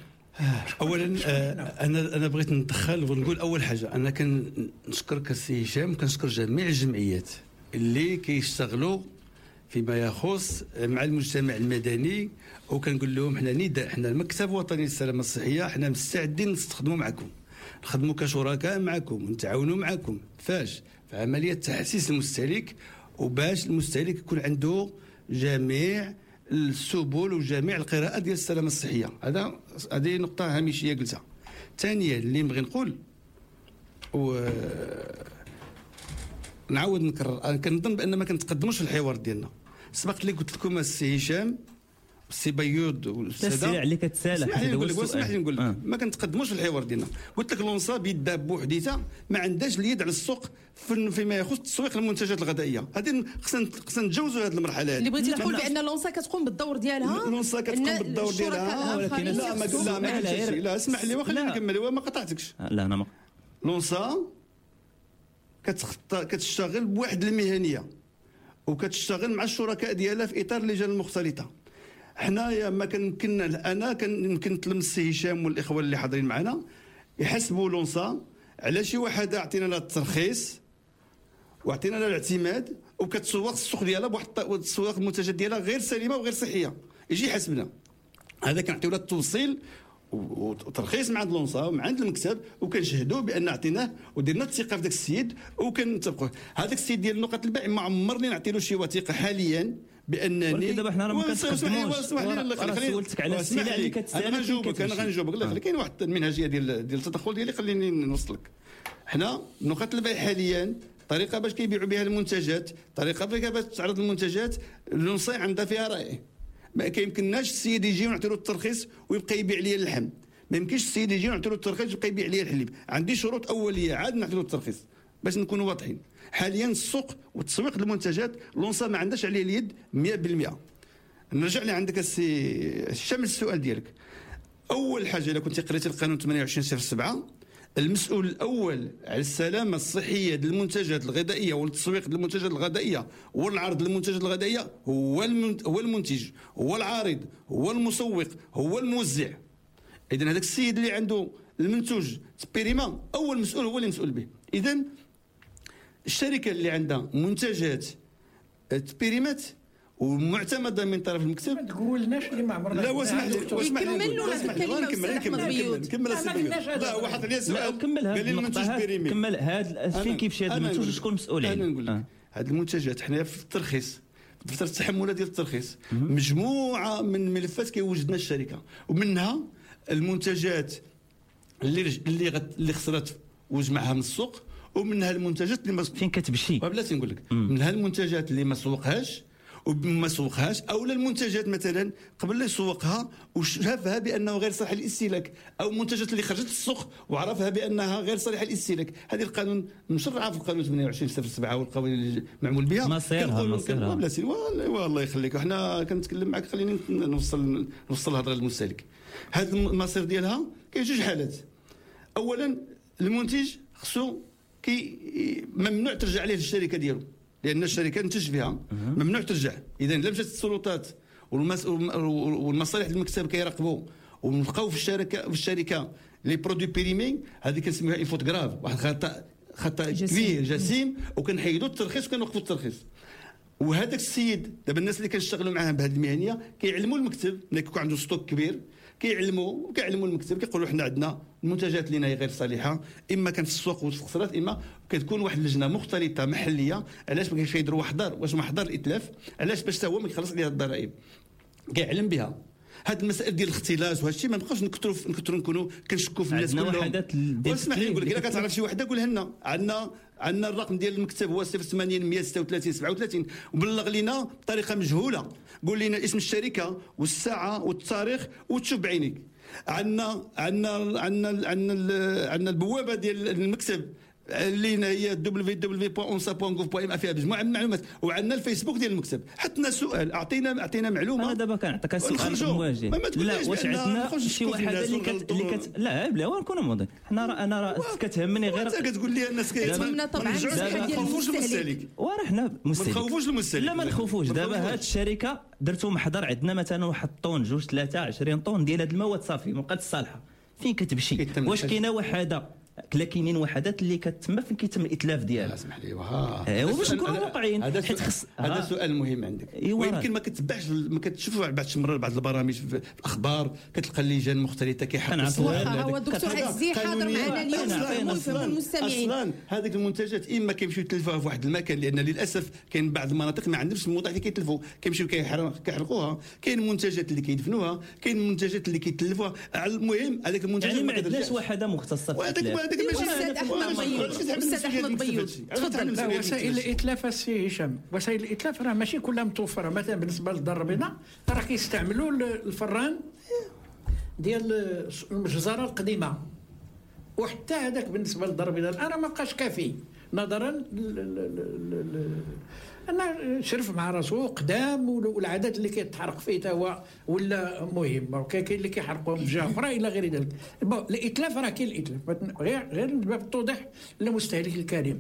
اولا آه انا انا بغيت ندخل ونقول اول حاجه انا كنشكرك السي هشام وكنشكر جميع الجمعيات اللي كيشتغلوا فيما يخص مع المجتمع المدني وكنقول لهم حنا نداء حنا المكتب الوطني للسلامه الصحيه حنا مستعدين نستخدموا معكم نخدموا كشركاء معكم ونتعاونوا معكم فاش في عمليه تحسيس المستهلك وباش المستهلك يكون عنده جميع السبل وجميع القراءات ديال السلامه الصحيه. هذا هذه نقطه هامشيه قلتها. ثانيا اللي نبغي نقول و نعاود نكرر انا كنظن بان ما كنتقدموش في الحوار ديالنا. سبقت لي قلت لكم السي هشام السي بيود والساده السلع اللي كتسالح اسمح لي اسمح لي نقول لك آه. ما كنتقدموش في الحوار ديالنا. قلت لك لونصا بيدها بوحديتها ما عندهاش اليد على السوق فيما يخص تسويق المنتجات الغذائيه. هذه خصنا خصنا نتجاوزوا هذه المرحله هذه. اللي بغيتي تقول بان لونصا كتقوم بالدور ديالها لونصا كتقوم بالدور ديالها ولكن لا ما لا ما لا اسمح لي وخليني نكمل وما قطعتكش. لا انا ما لونصا كتشتغل بواحد المهنيه وكتشتغل مع الشركاء ديالها في اطار اللجان المختلطه. حنايا ما كنمكن انا كنمكن نتلمس السي هشام والاخوه اللي حاضرين معنا يحسبوا لونصا على شي واحد عطينا لها الترخيص وعطينا لها الاعتماد وكتسوق السوق ديالها بواحد التسويق المنتجات ديالها غير سليمه وغير صحيه يجي يحاسبنا. هذا كنعطيو لها التوصيل وترخيص مع عند لونصا ومع عند المكتب وكنشهدوا بان عطيناه ودرنا الثقه في ذاك السيد وكنتبقوا هذاك السيد ديال نقط البيع ما عمرني نعطي له شي وثيقه حاليا بانني ولكن دابا حنا راه ما كنتقدموش. راه سولتك على السلع اللي كتسالي. انا غنجاوبك انا غنجاوبك الله يخليك. كاين واحد المنهجيه ديال ديال التدخل ديالي خليني نوصلك. حنا نقاط البيع حاليا طريقه باش كيبيعوا بها المنتجات، طريقه باش تعرض المنتجات اللونسي عندها فيها راي. ما كيمكنناش السيد يجي ونعطي له الترخيص ويبقى يبيع لي اللحم، ما يمكنش السيد يجي ونعطي له الترخيص ويبقى يبيع لي الحليب. عندي شروط اوليه عاد نعطي له الترخيص باش نكونوا واضحين. حاليا السوق والتسويق للمنتجات لونسا ما عندهاش عليه اليد مئة بالمئة. نرجع لي عندك السي شامل السؤال ديالك. اول حاجه الا كنت قريتي القانون ثمانية وعشرين صفر سبعة، المسؤول الاول على السلامه الصحيه للمنتجات الغذائيه والتسويق للمنتجات الغذائيه والعرض للمنتجات الغذائيه هو هو المنتج، هو العارض، هو المسوق، هو الموزع. اذا هذاك السيد اللي عنده المنتوج تبيريما اول مسؤول هو اللي مسؤول به. اذا الشركه اللي عندها منتجات تبيريمات ومعتمده من طرف المكتب ما تقولناش اللي ما عمرنا. لا واسمح لي واسمح لي كمل له هذه الكلمه نكمل نكمل نكمل لا هو حط عليا سؤال كمل قال لي المنتج بيريمي. كمل هذا فين كيمشي هذا المنتوج شكون مسؤول عليه؟ انا نقول لك هذه المنتجات حنا في الترخيص في فتره التحمل ديال الترخيص مجموعه من الملفات كيوجدنا الشركه، ومنها المنتجات اللي اللي اللي خسرت وجمعها من السوق، ومنها المنتجات اللي ما فين كتمشي. بلاتي نقول لك منها المنتجات اللي ما سوقهاش وما سوقهاش، او المنتجات مثلا قبل لا يسوقها وشافها بانه غير صالحه للاستهلاك، او منتجات اللي خرجت السوق وعرفها بانها غير صالحه للاستهلاك. هذه القانون مشرعه في القانون ثمانية وعشرين صفر سبعة والقوانين اللي معمول بها. مصيرها مصيرها بلاتي والله الله يخليك. وحنا كنتكلم معك خليني نوصل نوصل الهضره للمستهلك. هذا المصير ديالها كاين جوج حالات. اولا المنتج خصو كي ممنوع ترجع عليه الشركه ديالو، لان الشركه نتج فيها ممنوع ترجع. اذا الا مشات السلطات والمصالح المكتب كيراقبوا ونلقاو في الشركه في الشركه لي برودوي بيريمي، هذه كنسميوها انفوت غراف، واحد خطا خطا كبير جسيم، وكنحيدوا الترخيص وكنوقفوا الترخيص. وهذاك السيد دابا الناس اللي كنشتغلوا معاه بهذه المهنيه كيعلموا المكتب ملي كيكون عنده ستوك كبير، كيعلموا كيعلموا المكتب كيقولوا حنا عندنا المنتجات اللي هي غير صالحه، اما كانت في السوق وخسرت، اما كتكون واحد اللجنه مختلطه محليه. علاش ما كيديروا محضر واش محضر الاتلاف؟ علاش؟ باش حتى هو ما يخلص عليها الضرائب، كيعلم بها. هاد المسائل ديال الاختلاس وهذا الشيء ما نبقاوش نكثروا نكثروا نكونوا كنشكوا في الناس كلهم. واسمح لي نقول لك الا كتعرف شي وحده قولها لنا. عندنا عندنا الرقم ديال المكتب هو صفر ثمانية مئة وستة وثلاثين سبعة وثلاثين، وبلغ لنا بطريقه مجهوله، قول لنا اسم الشركه والساعه والتاريخ وتشوف بعينيك. عندنا عندنا عندنا عندنا عندنا البوابه ديال المكتب اللي هي دبليو دبليو بوان اونسا بوان غوف بوان ام فيها مجموعه من المعلومات، وعندنا الفيسبوك ديال المكتب. حطنا سؤال، اعطينا اعطينا معلومه. انا دابا كنعطيك سؤال مواجه. لا واش عندنا شي وحده اللي كت اللي كت لا بلا ونكونوا موضوعين. حنا انا راه كتهمني غير انت كتقول لي الناس كتهمنا طبعا الصحه ديال المستهلك. وراه حنا مستهلك ما نخوفوش المستهلك. لا ما نخوفوش. دابا هاد الشركه درتو محضر عندنا مثلا واحد طون جوج ثلاثه عشرين طون ديال هاد المواد صافي ما بقاتش صالحه. فين كتمشي؟ واش كاينه وحده؟ لا كاينين وحدات اللي كتما فين كيتم الاتلاف ديالها. اسمح لي وها ايوا باش نكونوا واقعيين. هذا خص هذا سؤال مهم عندك. ويمكن ما كتبعش ما كتشوف بعض المرات بعض البرامج في الاخبار كتلقى اللجان مختلطه كيحطوا السؤال. هو الدكتور عزيز حاضر معنا اليوم المستمعين. اصلا هذيك المنتجات اما كيمشيو يتلفوها في واحد المكان، لان للاسف كاين بعض المناطق ما عندهمش الموضوع اللي كيتلفوا، كيمشيو كيحرقوها. كاين منتجات اللي كيدفنوها، كاين منتجات اللي كيتلفوها. المهم هذاك المنتجات يعني ما عندناش وحده مختصه في الاتلاف. استاذ احمد بيوت تفضل. وسائل الاتلاف السي هشام، وسائل الاتلاف راه ماشي كلها متوفره. مثلا بالنسبه للدار البيضاء راه كيستعملوا الفران ديال المجزره القديمه، وحتى هذاك بالنسبه للدار البيضاء الان ما بقاش كافي نظرا انا شرف مع راسو قدام والعدد اللي كيتحرق فيه تا هو ولا مهم. كاين اللي كيحرقوهم في جهه اخرى الى غير ذلك. الاتلاف راه كاين الاتلاف غير غير باب التوضيح للمستهلك الكريم.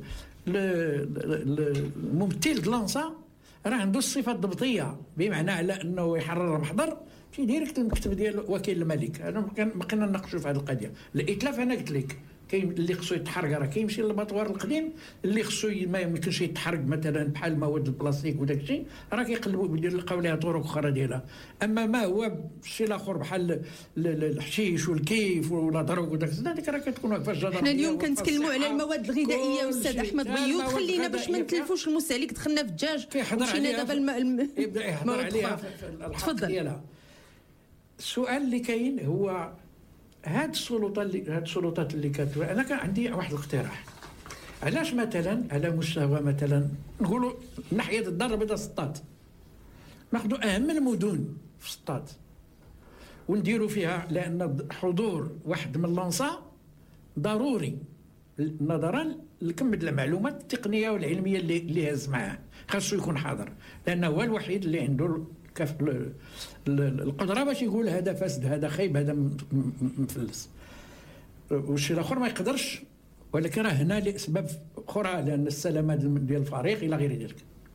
الممثل دلانسا راه عنده الصفه الضبطيه، بمعنى على انه يحرر المحضر شي ديريكت المكتب ديال وكيل الملك. انا ما كنا نناقشوا في هذه القضيه. الاتلاف انا قلت لك كاين اللي خصو يتحرق راه كيمشي للباطوار القديم، اللي خصو ما يمكنش يتحرق مثلا بحال المواد البلاستيك وداك الشيء راه كيقلبوا يلقاو لها طرق اخرى ديالها. اما ما هو الشيء الاخر بحال الحشيش والكيف ولا دروك وداك هذيك راه كتكون واقفه الجدار. حنا اليوم كنتكلموا على المواد الغذائيه استاذ احمد بيوض، خلينا باش ما نتلفوش المستهلك، دخلنا في الدجاج ومشينا دابا الم... يبدا يهضر عليها في الحق ديالها. السؤال اللي كاين هو هاد السلطه اللي هاد السلطات اللي كت انا كان عندي واحد الاقتراح. علاش مثلا على مستوى مثلا نقولوا ناحيه الدار البيضاء سطات، ناخذوا اهم المدن في سطات ونديروا فيها، لان حضور واحد من لانصا ضروري نظرا لكم المعلومات التقنيه والعلميه اللي اللي هاز معاه، خاصو يكون حاضر لانه هو الوحيد اللي عنده كف القدره باش يقول هذا فاسد هذا خايب هذا مفلس. والشيء الاخر ما يقدرش، ولكن راه هنا لاسباب اخرى، لان السلامه ديال الفريق الى غير ذلك.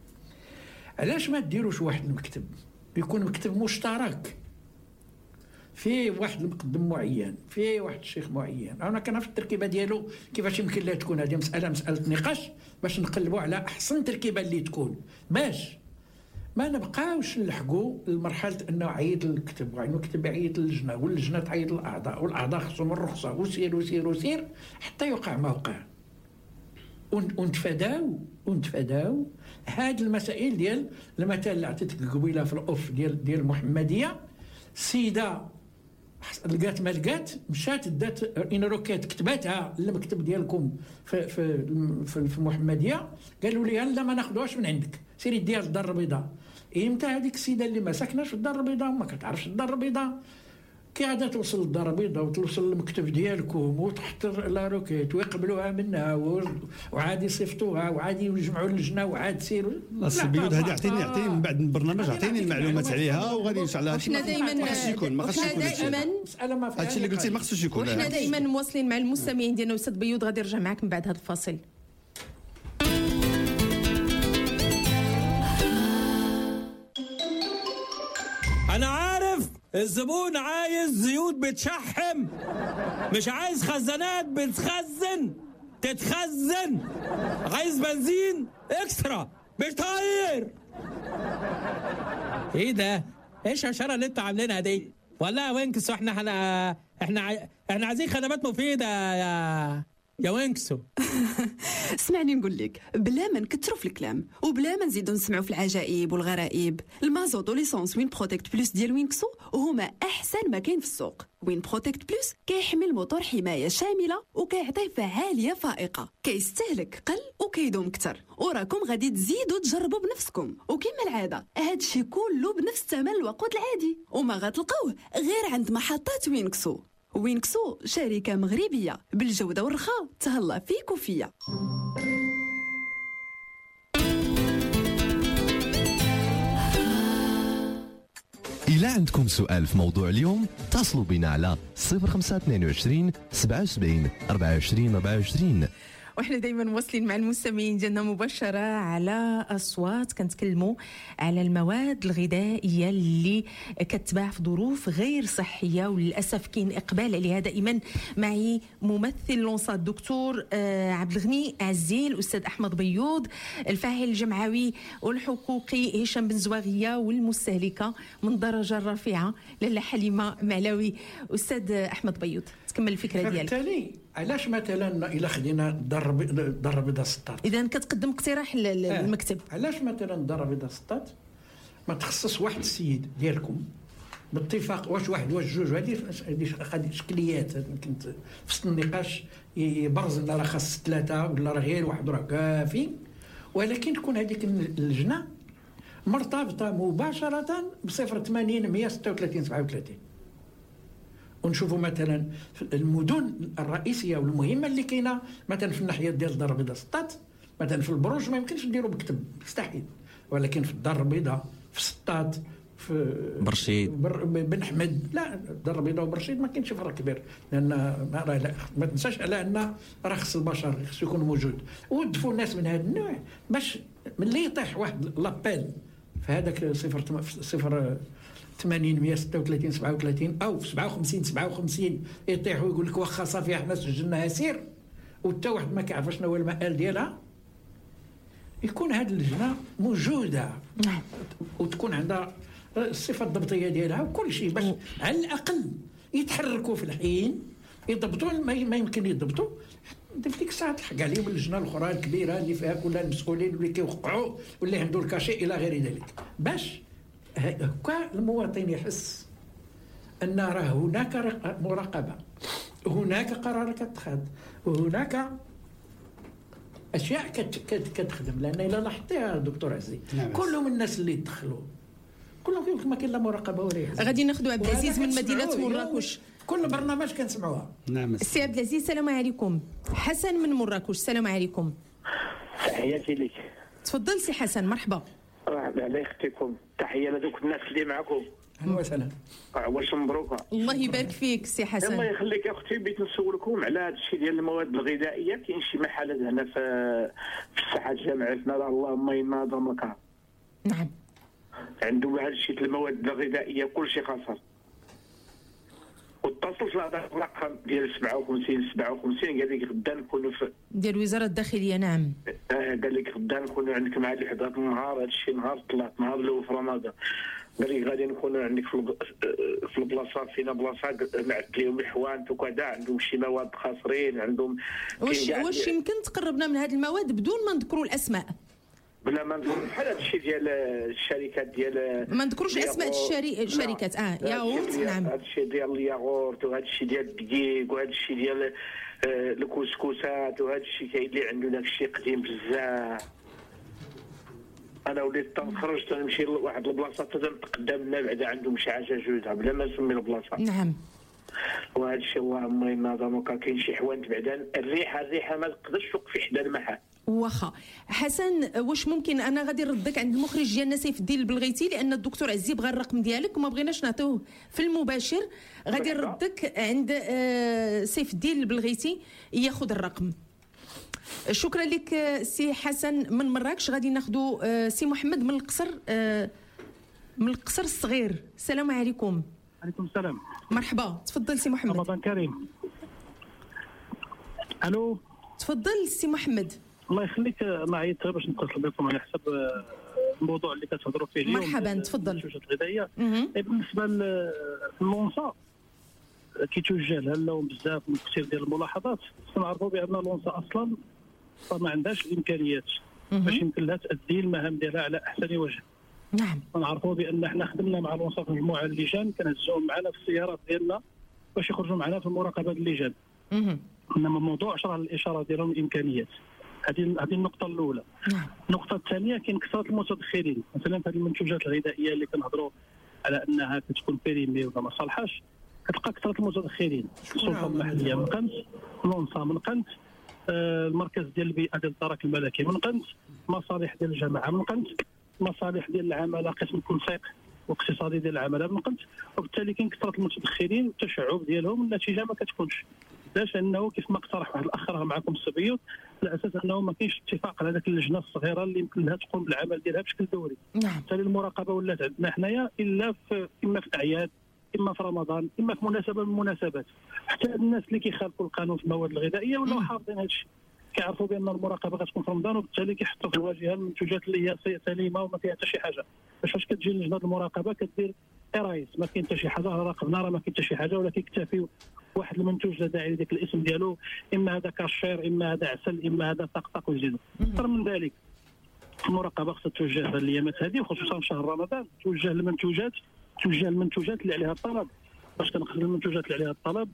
علاش ما ديروش واحد المكتب يكون مكتب مشترك فيه واحد المقدم معين، فيه واحد الشيخ معين، انا كنعرف التركيبه ديالو كيفاش يمكن لها تكون. هذه مساله مساله نقاش باش نقلبوا على احسن تركيبه اللي تكون، باش ما نبقاوش نلحقوا لمرحله انه عيط للكتب والمكتب يعيط للجنه واللجنه تعيط للاعضاء والاعضاء خصهم الرخصه وسير وسير وسير حتى يوقع ما وقع. ونتفاداو ونتفاداو هاد المسائل ديال المثال اللي عطيتك قبيله في الاوف ديال ديال المحمديه. سيده لقات ما لقات مشات دات ان روكيت كتباتها للمكتب ديالكم في في في المحمديه، قالوا لي لا ما ناخذوهاش من عندك، سيري ديال الدار البيضاء. امتى هذيك السيده اللي ما ساكناش في الدار البيضاء وما كتعرفش الدار البيضاء كي عاد توصل للدار البيضاء وتوصل للمكتب ديالكم وتحط لا روكيت ويقبلوها منها وعاد يصيفطوها وعاد يجمعوا اللجنه وعاد سيروا. لا سي بيوض هذه اعطيني اعطيني من بعد البرنامج اعطيني المعلومات عليها وغادي ان شاء الله. حنا دائما ما خصش يكون ما خصش يكون دائما هادشي اللي قلتي ما خصوش يكون. وحنا دائما مواصلين مع المستمعين ديالنا. استاذ بيوض غادي نرجع معاك من بعد هذا الفاصل. أنا عارف الزبون عايز زيوت بتشحم، مش عايز خزانات بتخزن تتخزن، عايز بنزين اكسترا مش طاير. ايه ده؟ ايش الشرة اللي انتوا عاملينها دي؟ والله وينكسو احنا احنا احنا احنا عايزين خدمات مفيدة يا يا وينكسو. اسمعني نقول لك، بلا ما نكثروا في الكلام وبلا ما نزيدوا نسمعوا في العجائب والغرائب، المازوت وليسونس وين بروتكت بلس ديال وينكسو هما احسن ما كاين في السوق. وين بروتكت بلس كيحمل موتور حمايه شامله وكيعطي فعاليه فائقه، كيستهلك قل وكيدوم اكثر، وراكم غادي تزيدوا تجربوا بنفسكم. وكما العاده هادشي كله بنفس ثمن الوقود العادي، وما غتلقاوه غير عند محطات وينكسو. وينكسو شركة مغربية بالجودة والرخاء، تهلا فيك وفيا. إلا عندكم سؤال في موضوع اليوم اتصلوا بنا على صفر خمسة اثنين وعشرين سبعة وسبعين أربعة وعشرين أربعة وعشرين. وإحنا دايما مواصلين مع المستمعين ديالنا مباشرة على أصوات كنتكلموا على المواد الغذائية اللي كتباع في ظروف غير صحية، وللأسف كاين إقبال عليها. دائما معي ممثل لونصا الدكتور عبد الغني عزيل، الأستاذ أحمد بيوض، الفاعل الجمعوي والحقوقي هشام بن زواغية، والمستهلكة من الدرجة الرفيعة لاله حليمة معلاوي. أستاذ أحمد بيوض تكمل الفكرة ديالك. بالتالي علاش مثلا الا خدينا الدار الدار البيضاء سطات، اذا كتقدم اقتراح للمكتب آه. علاش مثلا الدار البيضاء سطات ما تخصص واحد السيد ديالكم باتفاق، واش واحد واش جوج، هذه هذه شكليات يمكن في وسط النقاش يبرز لنا راه خاص ثلاثه ولا راه غير واحد راه كافي، ولكن تكون هذيك اللجنه مرتبطه مباشره بصفر ثمانين مئة وستة وثلاثين سبعة وثلاثين. ونشوفوا مثلا المدن الرئيسيه والمهمه اللي كاينه مثلا في الناحيه ديال الدار البيضاء سطات، مثلا في البروج ما يمكنش نديروا مكتب مستحيل، ولكن في الدار البيضاء في سطات في برشيد بر بن حمد لا الدار البيضاء وبرشيد ما كاينش فرق كبير، لان ما, ما تنساش على ان راه خص البشر خص يكون موجود، ودفوا الناس من هذا النوع باش ملي يطيح واحد لابيل في هذاك صفر صفر ثمانين مية ستة وثلاثين سبعة وثلاثين او في سبعة وخمسين سبعة وخمسين يطيحوا يقول لك واخا صافي احنا سجلناها سير وتا واحد ما كيعرف شنو هو المآل ديالها، يكون هذه اللجنه موجوده وتكون عندها الصفه الضبطيه ديالها وكل شيء باش على الاقل يتحركوا في الحين يضبطوا ما يمكن يضبطوا. في ديك الساعه تلحق عليهم اللجنه الاخرى الكبيره اللي فيها كل المسؤولين واللي كيوقعوا واللي عنده الكاشي الى غير ذلك، باش هكا المواطن يحس ان راه هناك مراقبه، هناك قرار كتخذ، وهناك اشياء كتخدم. لان الا لاحظتيها دكتور عزيز نعم. كلهم الناس اللي دخلوا كلهم كيقول ما كاين لا مراقبه ولا حاجه. غادي ناخذوا عبد العزيز من مدينه مراكش. كل برنامج كنسمعوها. نعم السي عبد العزيز السلام عليكم. حسن من مراكش السلام عليكم. تحياتي لك. تفضل سي حسن مرحبا. مرحبا على اختكم، تحيه لذوك الناس اللي معكم. اهلا وسهلا. واش مبروكه. الله يبارك فيك سي حسن. الله يخليك اختي، بغيت نسولكم على هذا الشيء ديال المواد الغذائيه. كاين شي محلات هنا في في الساحه الجامعيه اللهم انا ضمك. نعم. عندهم هذا الشيء المواد الغذائيه كل شيء خاصه. واتصلت لهذا الرقم ديال سبعة وخمسين سبعة وخمسين قال لك غدا نكونوا في ديال وزاره الداخليه. نعم. آه قال لك غدا نكونوا عندك مع اللي حضرت النهار، هذا الشيء نهار طلعت نهار الاول في رمضان. قال لك غادي نكونوا عندك في في البلاصه فينا بلاصه معت لهم الحوانت وكذا، عندهم شي مواد خاسرين عندهم. واش واش يمكن تقربنا من هذه المواد بدون ما نذكروا الاسماء؟ بلا ما نذكر بحال هذا الشيء ديال الشركات ديال ما نذكروش اسماء الشري... الشركات. اه ياغورت. نعم. هذا الشيء ديال الياغورت وهذا الشيء ديال الدقيق وهذا الشيء ديال الكسكسات وهذا الشيء كاين اللي عنده داك الشيء قديم بزاف. انا وليت تنخرج تنمشي لواحد البلاصه تنتقدم لنا بعدا عندهم شي حاجه جوده بلا ما نسمي البلاصه. نعم. وهذا الشيء اللهم انا ضمك. كاين شي حوانت بعدا الريحه الريحه ما تقدرش توقف في حدا المحل. واخا حسن، واش ممكن انا غادي نردك عند المخرج ديالنا سيف الدين البلغيتي، لان الدكتور عزي بغى الرقم ديالك وما بغيناش نعطيوه في المباشر. غادي نردك عند سيف الدين البلغيتي ياخذ الرقم. شكرا لك سي حسن من مراكش. غادي ناخذوا سي محمد من القصر، من القصر الصغير. السلام عليكم. عليكم السلام. مرحبا تفضل سي محمد. رمضان كريم. الو تفضل سي محمد. الله يخليك، معي باش نتصل بكم على حسب الموضوع اللي كتهضروا فيه اليوم. مرحبا تفضل. المنتوجات الغذائيه. بالنسبه للونصا كيتوجه لهم بزاف من كثير ديال الملاحظات. كنعرفوا بان لونصا اصلا ما عندهاش الامكانيات باش يمكن لها تادي المهام ديالها على احسن وجه. نعم. كنعرفوا بان حنا خدمنا مع لونصا في مجموعه اللجان، كنهزوهم معنا في السيارات ديالنا باش يخرجوا معنا في مراقبه اللجان. انما الموضوع شرح الاشاره ديالهم الامكانيات. هذه هذه النقطه الاولى. نعم. النقطه الثانيه كاين كثره المتدخلين، مثلا في هذه المنتوجات الغذائيه اللي كنهضروا على انها كتكون بيريمي ولا ما صالحاش، كتلقى كثره المتدخلين. السلطه المحليه من قنت، لونصا من قنت، آه المركز ديال البيئه ديال التراك الملكي من قنت، مصالح ديال الجماعه من قنت، مصالح ديال العماله قسم التنسيق واقتصادي ديال العماله من قنت. وبالتالي كاين كثره المتدخلين والتشعب ديالهم، النتيجه ما كتكونش. علاش؟ لانه كيف ما اقترح واحد الاخ راه معكم السبيوت، على اساس انه ما كاينش اتفاق على ذاك اللجنه الصغيره اللي يمكن لها تقوم بالعمل ديالها بشكل دوري. نعم. بالتالي المراقبه ولات عندنا حنايا الا في اما في الاعياد، اما في رمضان، اما في مناسبه من المناسبات. حتى الناس اللي كيخالفوا القانون في المواد الغذائيه ولاو حافظين هذا الشيء، كيعرفوا بان المراقبه غتكون في رمضان، وبالتالي كيحطوا في الواجهه المنتوجات اللي هي سليمه وما فيها حتى شي حاجه. باش فاش كتجي لجنه المراقبه كدير قرايس، ما كاين حتى شي حاجه، راقبنا راه ما كاين حتى شي حاجه، ولا كيكتفيو واحد المنتوج لا داعي لذاك الاسم ديالو، اما هذا كاشير، اما هذا عسل، اما هذا طقطق ويزيدوا. اكثر من ذلك المراقبه خصها توجه في الايامات هذه، وخصوصا في شهر رمضان، توجه المنتوجات توجه المنتوجات اللي عليها الطلب. باش كنخدم المنتوجات اللي عليها الطلب،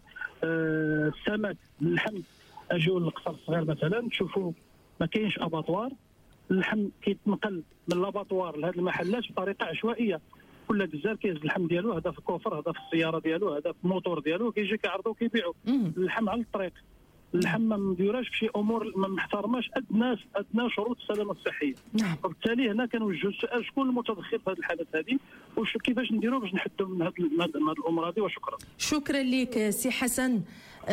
آه السمك، اللحم، اجيو للقصر الصغير مثلا تشوفوا ما كاينش اباطوار، اللحم كيتنقل من لاباطوار لهذه المحلات بطريقه عشوائيه. كل جزار كيهز اللحم ديالو، هذا في الكوفر، هذا في السياره ديالو، هذا في الموتور ديالو، كيجي كيعرضوا وكيبيعوا اللحم على الطريق. اللحم ما مديوراش في شي امور ما محترماش ادنى ادنى شروط السلامه الصحيه. نعم. وبالتالي هنا كنوجهوا السؤال شكون المتدخل في هذه الحالات هذه، وش كيفاش نديروا باش نحدوا من هذه الامور هذه. وشكرا. شكرا لك سي حسن.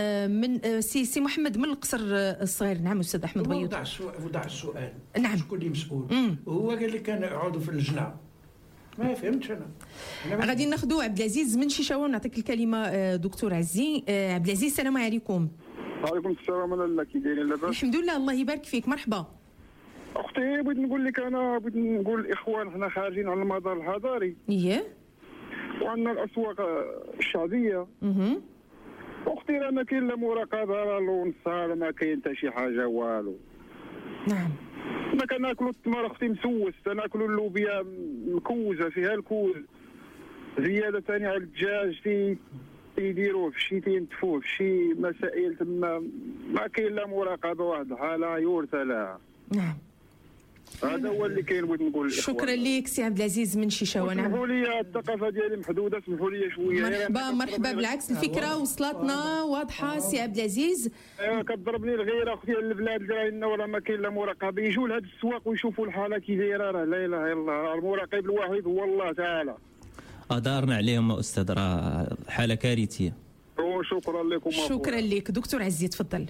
من سي سي محمد من القصر الصغير. نعم استاذ احمد بيوض. وضع السؤال. نعم. شكون اللي مسؤول؟ هو قال لك كان عضو في اللجنه ما فهمتش انا, أنا غادي ناخذوا عبد العزيز من شيشاوه ونعطيك الكلمه دكتور عزي. عبد العزيز السلام عليكم. وعليكم السلام ورحمه. كي دايرين لاباس؟ الحمد لله الله يبارك فيك. مرحبا اختي. بغيت نقول لك انا بغيت نقول الاخوان حنا خارجين على المدار الحضاري اييه وعندنا الاسواق الشعبيه. اها اختي راه ما كاين لا مراقبه لا لونصال ما كاين حتى شي حاجه والو. نعم ما كناكلوا التمر اختي مسوس، تناكلوا اللوبيا مكوزه فيها الكوز، زياده ثاني على الدجاج تي يديروه في شي تينتفوه في شي مسائل تما ما كاين لا مراقبه. واحد الحاله يورث لها. نعم هذا هو اللي كاين. بغيت نقول شكرا لك سي عبد العزيز من شيشاوه. نعم سمحوا لي الثقافه ديالي محدوده، سمحوا لي شويه. مرحبا مرحبا بالعكس الفكره وصلتنا واضحه سي عبد العزيز. ايوا كضربني الغيره اختي البلاد اللي راهنا ولا ما كاين لا مراقبه. يجوا لهاد السواق ويشوفوا الحاله كي دايره. راه لا اله الا الله، المراقب الوحيد هو الله تعالى. دارنا عليهم استاذ، راه حاله كارثيه. وشكرا لكم. شكرا لك دكتور عزي تفضل.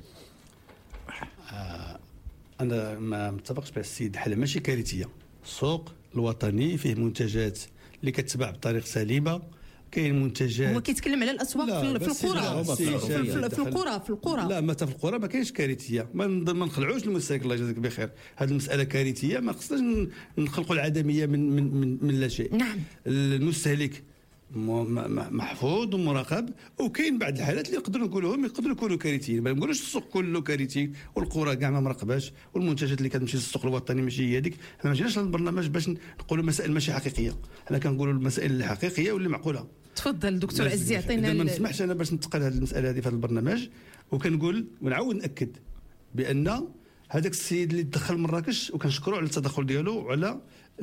آه انا ما متفقش مع السيد. حاله ماشي كارثيه. السوق الوطني فيه منتجات اللي كتباع بطريقه سليمه. كاين منتجات. هو كيتكلم على الاسواق في القرى في القرى في القرى. لا ما في القرى ما كاينش كارثيه. ما ما نخلعوش المستهلك. الله يجازيك بخير. هذه المساله كارثيه ما خصناش نخلقوا العدميه من من من, من لا شيء. نعم المستهلك محفوظ ومراقب. وكاين بعض الحالات اللي نقدروا نقولوهم يقدروا يكونوا كارثيين. ما نقولوش السوق كله كارثي والقرى كاع ما مراقباش والمنتجات اللي كتمشي للسوق الوطني ماشي هي هذيك. حنا ما جيناش للبرنامج باش نقولوا مسائل ماشي حقيقيه. حنا كنقولوا المسائل اللي حقيقيه واللي معقوله. تفضل دكتور عزي عطينا. ما نسمحش انا باش نتقل هذه المساله هذه في هذا البرنامج. وكنقول ونعاود ناكد بان هذاك السيد اللي دخل مراكش وكنشكروا على التدخل ديالو وعلى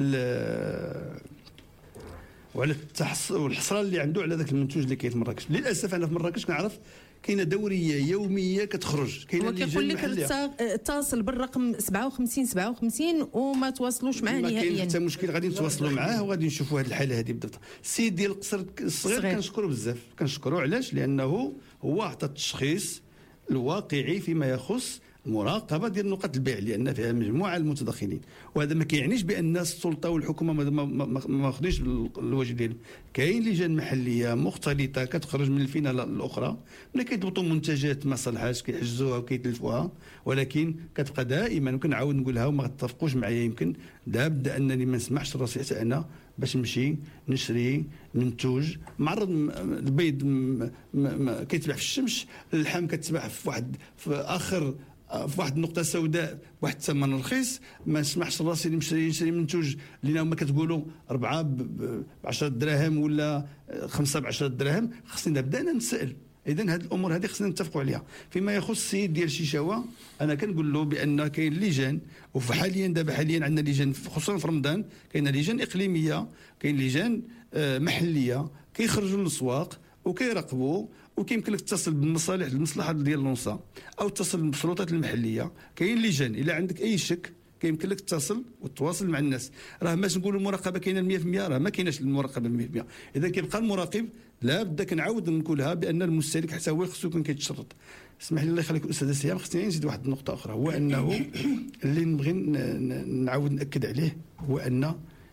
وعلى التحص والحصره اللي عنده على ذاك المنتوج اللي كاين في مراكش. للاسف انا في مراكش كنعرف كاينه دوريه يوميه كتخرج. كاينه اللي كيقول لك اتصل بالرقم سبعة وخمسين سبعة وخمسين وما تواصلوش معاه نهائيا. ما كاين حتى مشكل. غادي نتواصلوا معاه وغادي نشوفوا هذه الحاله هذه بالضبط. السيد ديال القصر الصغير كنشكروا بزاف. كنشكروا علاش؟ لانه هو عطى التشخيص الواقعي فيما يخص مراقبه ديال نقاط البيع لان فيها مجموعه المتدخلين. وهذا ما كيعنيش بان السلطه والحكومه ما ما خديش الواجب ديالهم. كاين لجان محليه مختلطه كتخرج من الفينه الاخرى ملي كيضبطوا منتجات ما صلحاش كيحجزوها وكيتلفوها. ولكن كتبقى دائما وكنعاود نقولها وما تتفقوش معايا يمكن لابد انني ما نسمحش راسي حتى انا باش نمشي نشري منتوج معرض. البيض كيتباع في الشمس، اللحم كتباع في واحد في اخر في واحد النقطه سوداء بواحد الثمن رخيص. ما نسمحش راسي نمشي نشري منتوج اللي هما كتقولوا أربعة ب عشرة دراهم ولا خمسة ب عشرة دراهم. خصني نبدا نسال. اذا هذه الامور هذه خصنا نتفقوا عليها. فيما يخص السيد ديال شيشاوه انا كنقول له بان كاين لجان وحاليا دابا حاليا عندنا لجان خصوصا في رمضان. كاين لجان اقليميه كاين لجان محليه كيخرجوا للاسواق وكيراقبوا. وكيمكن لك تتصل بالمصالح المصلحه ديال لونسا او تتصل بالسلطات المحليه. كاين لجان الا عندك اي شك كيمكن لك تتصل وتواصل مع الناس. راه باش نقولوا المراقبه كاينه مية بالمية راه ما كايناش المراقبه مية بالمية. اذا كيبقى المراقب لابد كنعاود نقولها بان المستهلك حتى هو خصو يكون كيتشرط. اسمح لي الله يخليك الاستاذ سهام خصني نزيد واحد النقطه اخرى هو انه اللي نبغي نعاود ناكد عليه هو ان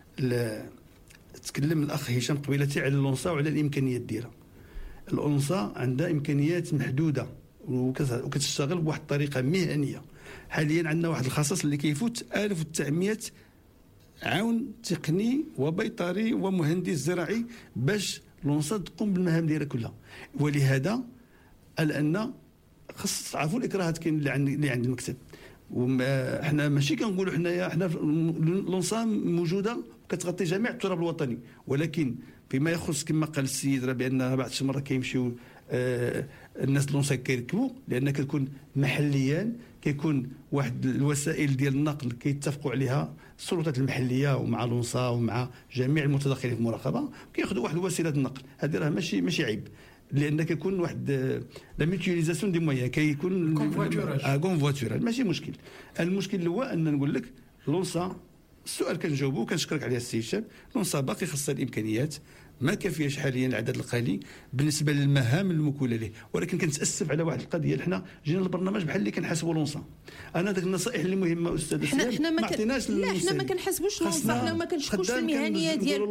تكلم الاخ هشام قبيلتي على اللونسا وعلى الامكانيات ديالها. الأنصة عندها إمكانيات محدودة وكتشتغل بواحد الطريقة مهنية. حاليا عندنا واحد الخصص اللي كيفوت ألف وتسعمائة عون تقني وبيطري ومهندس زراعي باش الأنصة تقوم بالمهام ديالها كلها. ولهذا لأن خص تعرفوا الإكراهات كاين اللي عند اللي عند المكتب. وحنا ماشي كنقولوا حنايا حنا الأنصة موجودة كتغطي جميع التراب الوطني. ولكن فيما يخص كما قال السيد راه بان بعض الشمره كيمشيو آه الناس لونسا كيركبوا لان كتكون محليا كيكون واحد الوسائل ديال النقل كيتفقوا عليها السلطات المحليه ومع لونسا ومع جميع المتدخلين في المراقبه كياخذوا واحد وسيله النقل. هذه راه ماشي ماشي عيب لان كيكون واحد لا ميتيليزاسيون دي مويان كيكون كونفواتوراج ماشي مشكل. المشكل هو ان نقول لك لونسا السؤال كنجاوبو وكنشكرك عليه السي هشام. لونسا باقي خاصها الامكانيات ما كافياش حاليا العدد القليل بالنسبه للمهام المكوله له، ولكن كنتاسف على واحد القضيه. حنا جينا البرنامج بحال اللي كنحاسبوا لونسا. انا داك النصائح اللي مهمه استاذ حنا حنا ما عطيناش لا حنا ما كنحاسبوش لونسا، حنا ما كنشكوش المهنيه ديالكم،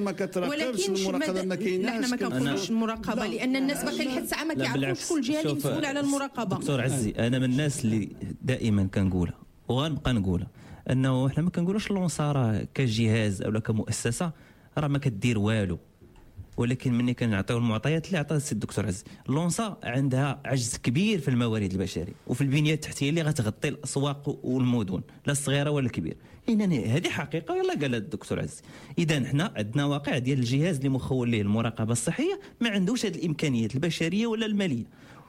ولكن المراقبه ما كايناش. لا حنا ما كنقولوش المراقبه لان الناس باقي لحد الساعه ما كيعرفوش كل جهه اللي مسؤوله على المراقبه. دكتور عزي، انا من الناس اللي دائما كنقولها وغنبقى نقولها انه حنا ما كنقولوش لونسا راه كجهاز او كمؤسسه راه ما كدير والو، ولكن مني كنعطيو المعطيات اللي عطاها السيد الدكتور عزي. لونسا عندها عجز كبير في الموارد البشريه وفي البنيه التحتيه اللي غتغطي الاسواق والمدن، لا الصغيره ولا الكبيره. اذا هذه حقيقه يلا قالها الدكتور عزي. اذا حنا عندنا واقع ديال الجهاز اللي مخول له المراقبه الصحيه ما عندوش هذه الامكانيات البشريه ولا الماليه.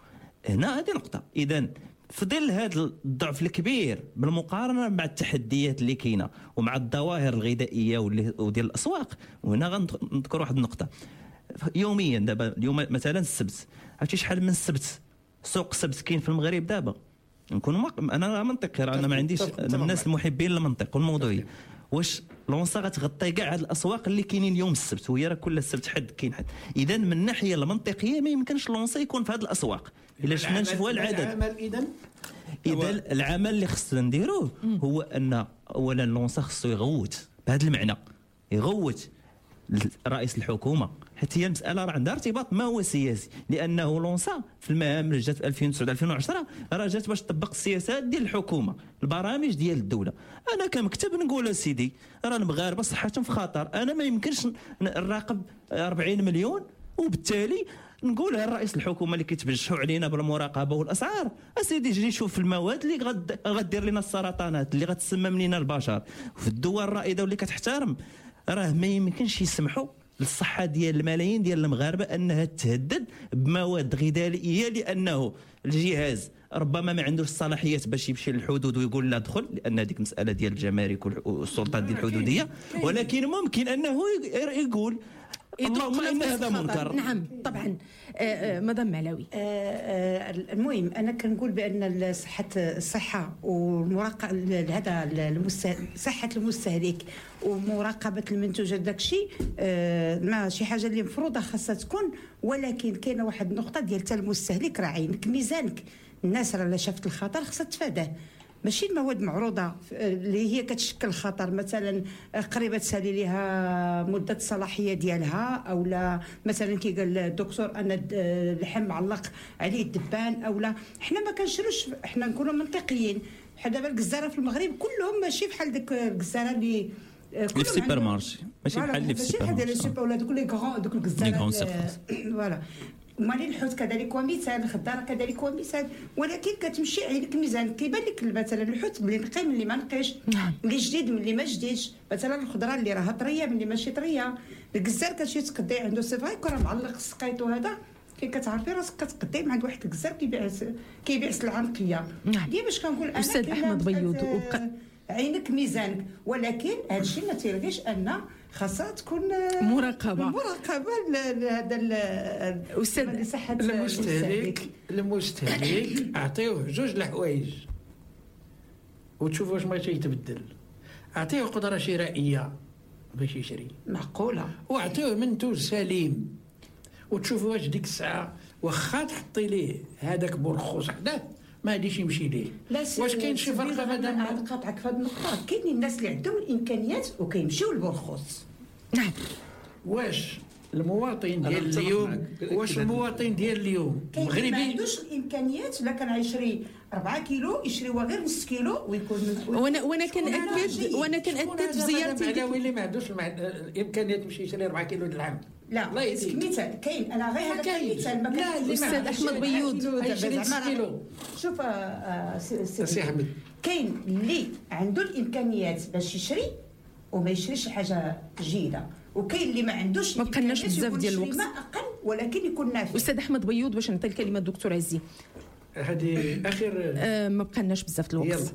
هنا هذه نقطه. اذا في ظل هذا الضعف الكبير بالمقارنه مع التحديات اللي كاينه ومع الظواهر الغذائيه وديال الاسواق، وهنا غنذكر واحد النقطه. يوميا دابا اليوم مثلا السبت، عرفتي شحال من السبت سوق السبت كاين في المغرب دابا؟ نكون مق... انا منطقي، انا ما عنديش من الناس المحبين للمنطق والموضوعيه. واش لونسا غتغطي كاع هاد الاسواق اللي كاينين اليوم السبت؟ وهي راه كل السبت حد كاين حد. اذا من الناحيه المنطقيه ما يمكنش لونسا يكون في هاد الاسواق الا شفنا نشوفوا العدد. اذا اذا العمل اللي خصنا نديروه هو ان اولا لونسا خصو يغوت بهذا المعنى، يغوت رئيس الحكومه، حتى هي المساله راه عندها ارتباط ما هو سياسي، لانه لونسا في المهام اللي جات في ألفين وتسعة ألفين وعشرة راه جات باش تطبق السياسات ديال الحكومه، البرامج ديال الدوله. انا كمكتب نقول سيدي راه المغاربه صحتهم في خطر، انا ما يمكنش نراقب أربعين مليون وبالتالي نقولها لرئيس الحكومه اللي كيتبجحوا علينا بالمراقبه والاسعار، اسيدي جي شوف المواد اللي غد غدير لنا السرطانات اللي غتسمم لنا البشر في الدول الرائده واللي كتحترم. راه ما يمكنش يسمحوا للصحه ديال الملايين ديال المغاربه انها تهدد بمواد غذائيه، لانه الجهاز ربما ما عندوش الصلاحيات باش يمشي للحدود ويقول لا دخل، لان هذيك مساله ديال الجمارك والسلطات ديال الحدوديه، ولكن ممكن انه يقول اللهم ان هذا منكر. نعم طبعا. آه آه مدام معلاوي. آه آه المهم انا كنقول بان صحه الصحه والمراقبه هذا صحه المستهلك ومراقبه المنتوجات داكشي آه ما شي حاجه اللي مفروضه خاصها تكون، ولكن كاينه واحد النقطه ديال حتى المستهلك راه عينك ميزانك. الناس راه شافت الخطر خاصها تفاداه، ماشي المواد معروضه اللي هي كتشكل خطر مثلا قريبه تسالي لها مده الصلاحيه ديالها، او لا مثلا كي قال الدكتور ان اللحم معلق عليه الدبان، او لا حنا ما كنشروش، حنا نكونوا منطقيين. بحال دابا الجزاره في المغرب كلهم ماشي بحال ديك الجزاره اللي في السوبر مارشي، ماشي بحال اللي في السوبر مارشي، ماشي بحال ولا دوك لي غران دوك الجزاره فوالا. مالي الحوت كذلك ومثال، الخضاره كذلك ومثال، ولكن كتمشي عينك ميزان. كيبان لك مثلا الحوت اللي نقي من اللي ما نقيش، اللي جديد من اللي ما جديدش، مثلا الخضره اللي راها طريه من اللي ماشي طريه. الجزار كتمشي تقدي عنده سي فري راه معلق السقيط وهذا، كي كتعرفي راسك كتقدي مع واحد الجزار كيبيع كيبيع سلعه نقيه. ديما باش كنقول انا استاذ احمد بيوض وبقى عينك ميزانك، ولكن هذا الشيء ما تيلغيش ان خاصها تكون مراقبه مراقبه لهذا الاستاذ صحه المستهلك. المستهلك اعطيوه جوج الحوايج وتشوف واش ما يتبدل. اعطيه قدره شرائيه باش يشري معقوله، واعطيه منتوج سليم وتشوف واش ديك الساعه واخا تحطي ليه هذاك برخص حداه ما غاديش يمشي ليه. واش كاين شي فرق هذا؟ نقاطعك في هذه النقطه. كاينين الناس اللي عندهم الامكانيات وكيمشيو للبرخص. نعم. واش المواطن ديال اليوم واش المواطن ديال اليوم المغربي ما عندوش الامكانيات ولا كان يشري أربعة كيلو يشري غير نص كيلو ويكون وانا وانا كنأكد وانا كنأكد في زيارتي ديك اللي ما عندوش الامكانيات يمشي يشري أربعة كيلو د اللحم. لا الله يديك مثال كاين. انا غير هذا كمثال ما كاين. الاستاذ احمد بيوض كيلو. شوف سي احمد، كاين اللي عنده الامكانيات باش يشري وما يشريش حاجه جيده، وكاين اللي ما عندوش. ما بقناش بزاف ديال الوقت، ما اقل ولكن يكون نافع. استاذ احمد بيوض باش نعطي الكلمه الدكتور عزي. هذه اخر آه ما بقناش بزاف الوقت. يلا.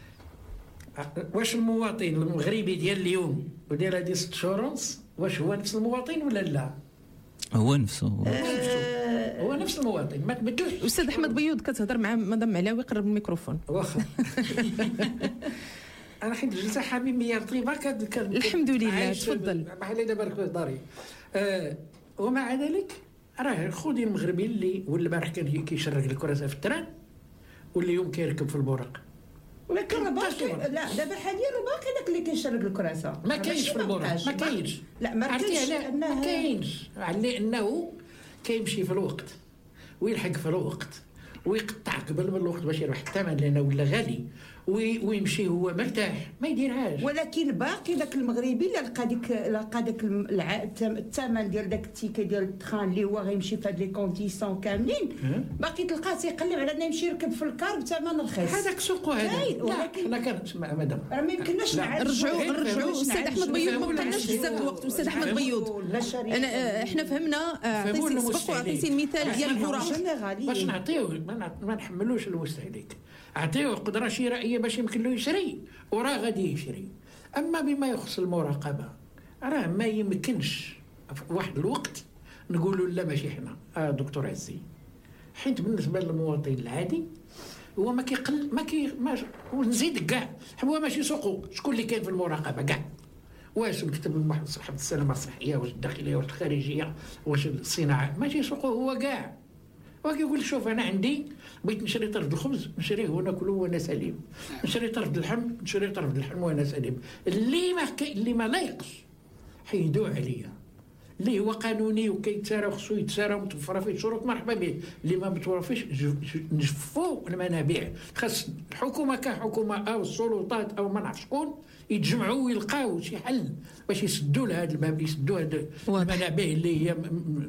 واش المواطن المغربي ديال اليوم وديال هذه ست شورونس واش هو نفس المواطن ولا لا؟ هو نفسه هو, آه هو نفس المواطن ما تبدلوش. استاذ احمد بيوض كتهضر مع مدام علاوي، قرب الميكروفون. واخا انا حيت الجلسه حامي مليار طيبه كان الحمد لله. تفضل. بحال دابا ركز داري. آه ومع ذلك راه خذي المغربي اللي والبارح كان كيشرق الكراسه في التران واللي يوم كيركب في البورق. ولكن راه باقي لا دابا حاليا راه باقي داك اللي كيشرق الكراسه ما كاينش في البورق ما كاينش. لا ما كاينش ما كاينش على انه كيمشي في الوقت ويلحق في الوقت ويقطع قبل من الوقت باش يروح الثمن لانه ولا غالي ويمشي هو مرتاح ما يديرهاش. ولكن باقي داك المغربي اللي لقى ديك لقى داك الثمن ديال داك التيكه ديال التخان اللي هو غيمشي في هاد لي كونديسيون كاملين باقي تلقاه تيقلب على انه يمشي يركب في الكار بثمن رخيص. هذاك سوقو هذا. ولكن حنا كنسمع مدام راه ما يمكنناش نرجعوا نرجعوا استاذ احمد بيوض ما بقالناش بزاف الوقت. استاذ احمد بيوض انا احنا فهمنا عطيتي سبق وعطيتي المثال ديال البوراق باش نعطيوه ما نحملوش المستهلك اعطيوه قدره شرائيه باش يمكن له يشري وراه غادي يشري. اما بما يخص المراقبه راه ما يمكنش في واحد الوقت نقولوا لا ماشي حنا آه دكتور عزي حيت بالنسبه للمواطن العادي هو ما كيقل ما كي ما ونزيد كاع هو ماشي سوقو. شكون اللي كاين في المراقبه كاع؟ واش مكتب المحافظه صحه السلامه الصحيه واش الداخليه واش الخارجيه واش الصناعه؟ ماشي سوقو هو كاع. وكيقول شوف انا عندي بغيت نشري طرف الخبز نشريه وناكله وانا سليم، نشري طرف اللحم نشري طرف اللحم وانا سليم. اللي ما كي اللي ما لايقش حيدوا عليا اللي هو قانوني وكيتسارى وخصو يتسارى ومتوفره فيه شروط مرحبا به. اللي ما متوفرش نجفوا المنابع. خاص الحكومه كحكومه او السلطات او ما نعرف شكون يتجمعوا ويلقاو شي حل باش يسدوا لهذا الباب يسدوا هذه المنابع اللي هي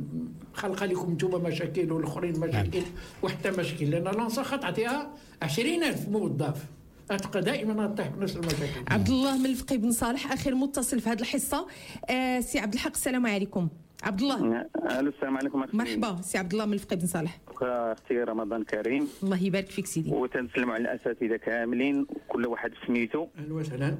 خلق لكم انتم مشاكل والاخرين مشاكل وحتى مشاكل. لان لانسا تعطيها عشرين ألف موظف أتبقى دائما طيح نفس المشاكل. عبد الله من الفقي بن صالح اخر متصل في هذه الحصه. آه سي عبد الحق السلام عليكم. عبد الله. الو السلام عليكم. مرحبا سي عبد الله من الفقي بن صالح. اختي رمضان كريم. الله يبارك فيك سيدي. وتنسلموا على الاساتذه كاملين وكل واحد سميتو. اهلا وسهلا.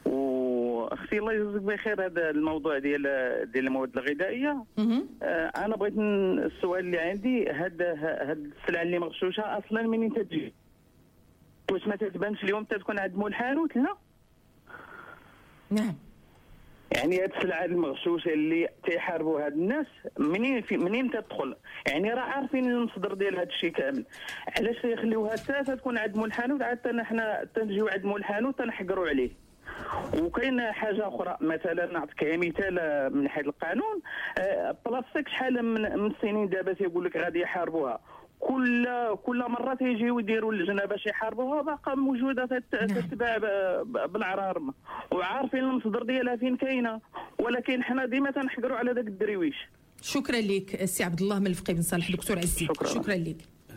واختي الله يجزيك بخير هذا الموضوع ديال ديال المواد الغذائيه. آه انا بغيت السؤال اللي عندي هاد هاد السلعه اللي مغشوشه اصلا منين تجي؟ واش ما تتبانش اليوم تكون عند مول الحانوت؟ لا. نعم. يعني هاد السلعه المغشوشه اللي تيحاربوا هاد الناس منين في منين تدخل؟ يعني راه عارفين المصدر ديال هاد الشيء كامل، علاش يخليوها حتى تكون عند مول الحانوت عاد حنا تنجيو عند مول الحانوت تنحقروا عليه؟ وكاين حاجه اخرى مثلا نعطيك مثال من حيث القانون. بلاستيك شحال من من السنين دابا تيقول لك غادي يحاربوها، كل كل مره تيجيو يديروا اللجنه باش يحاربوها باقا موجوده تتباع بالعرارمه وعارفين المصدر ديالها فين كاينه، ولكن حنا ديما تنحقروا على داك الدرويش. شكرا لك سي عبد الله من الفقي بن صالح. دكتور عزي شكرا, شكرا لك.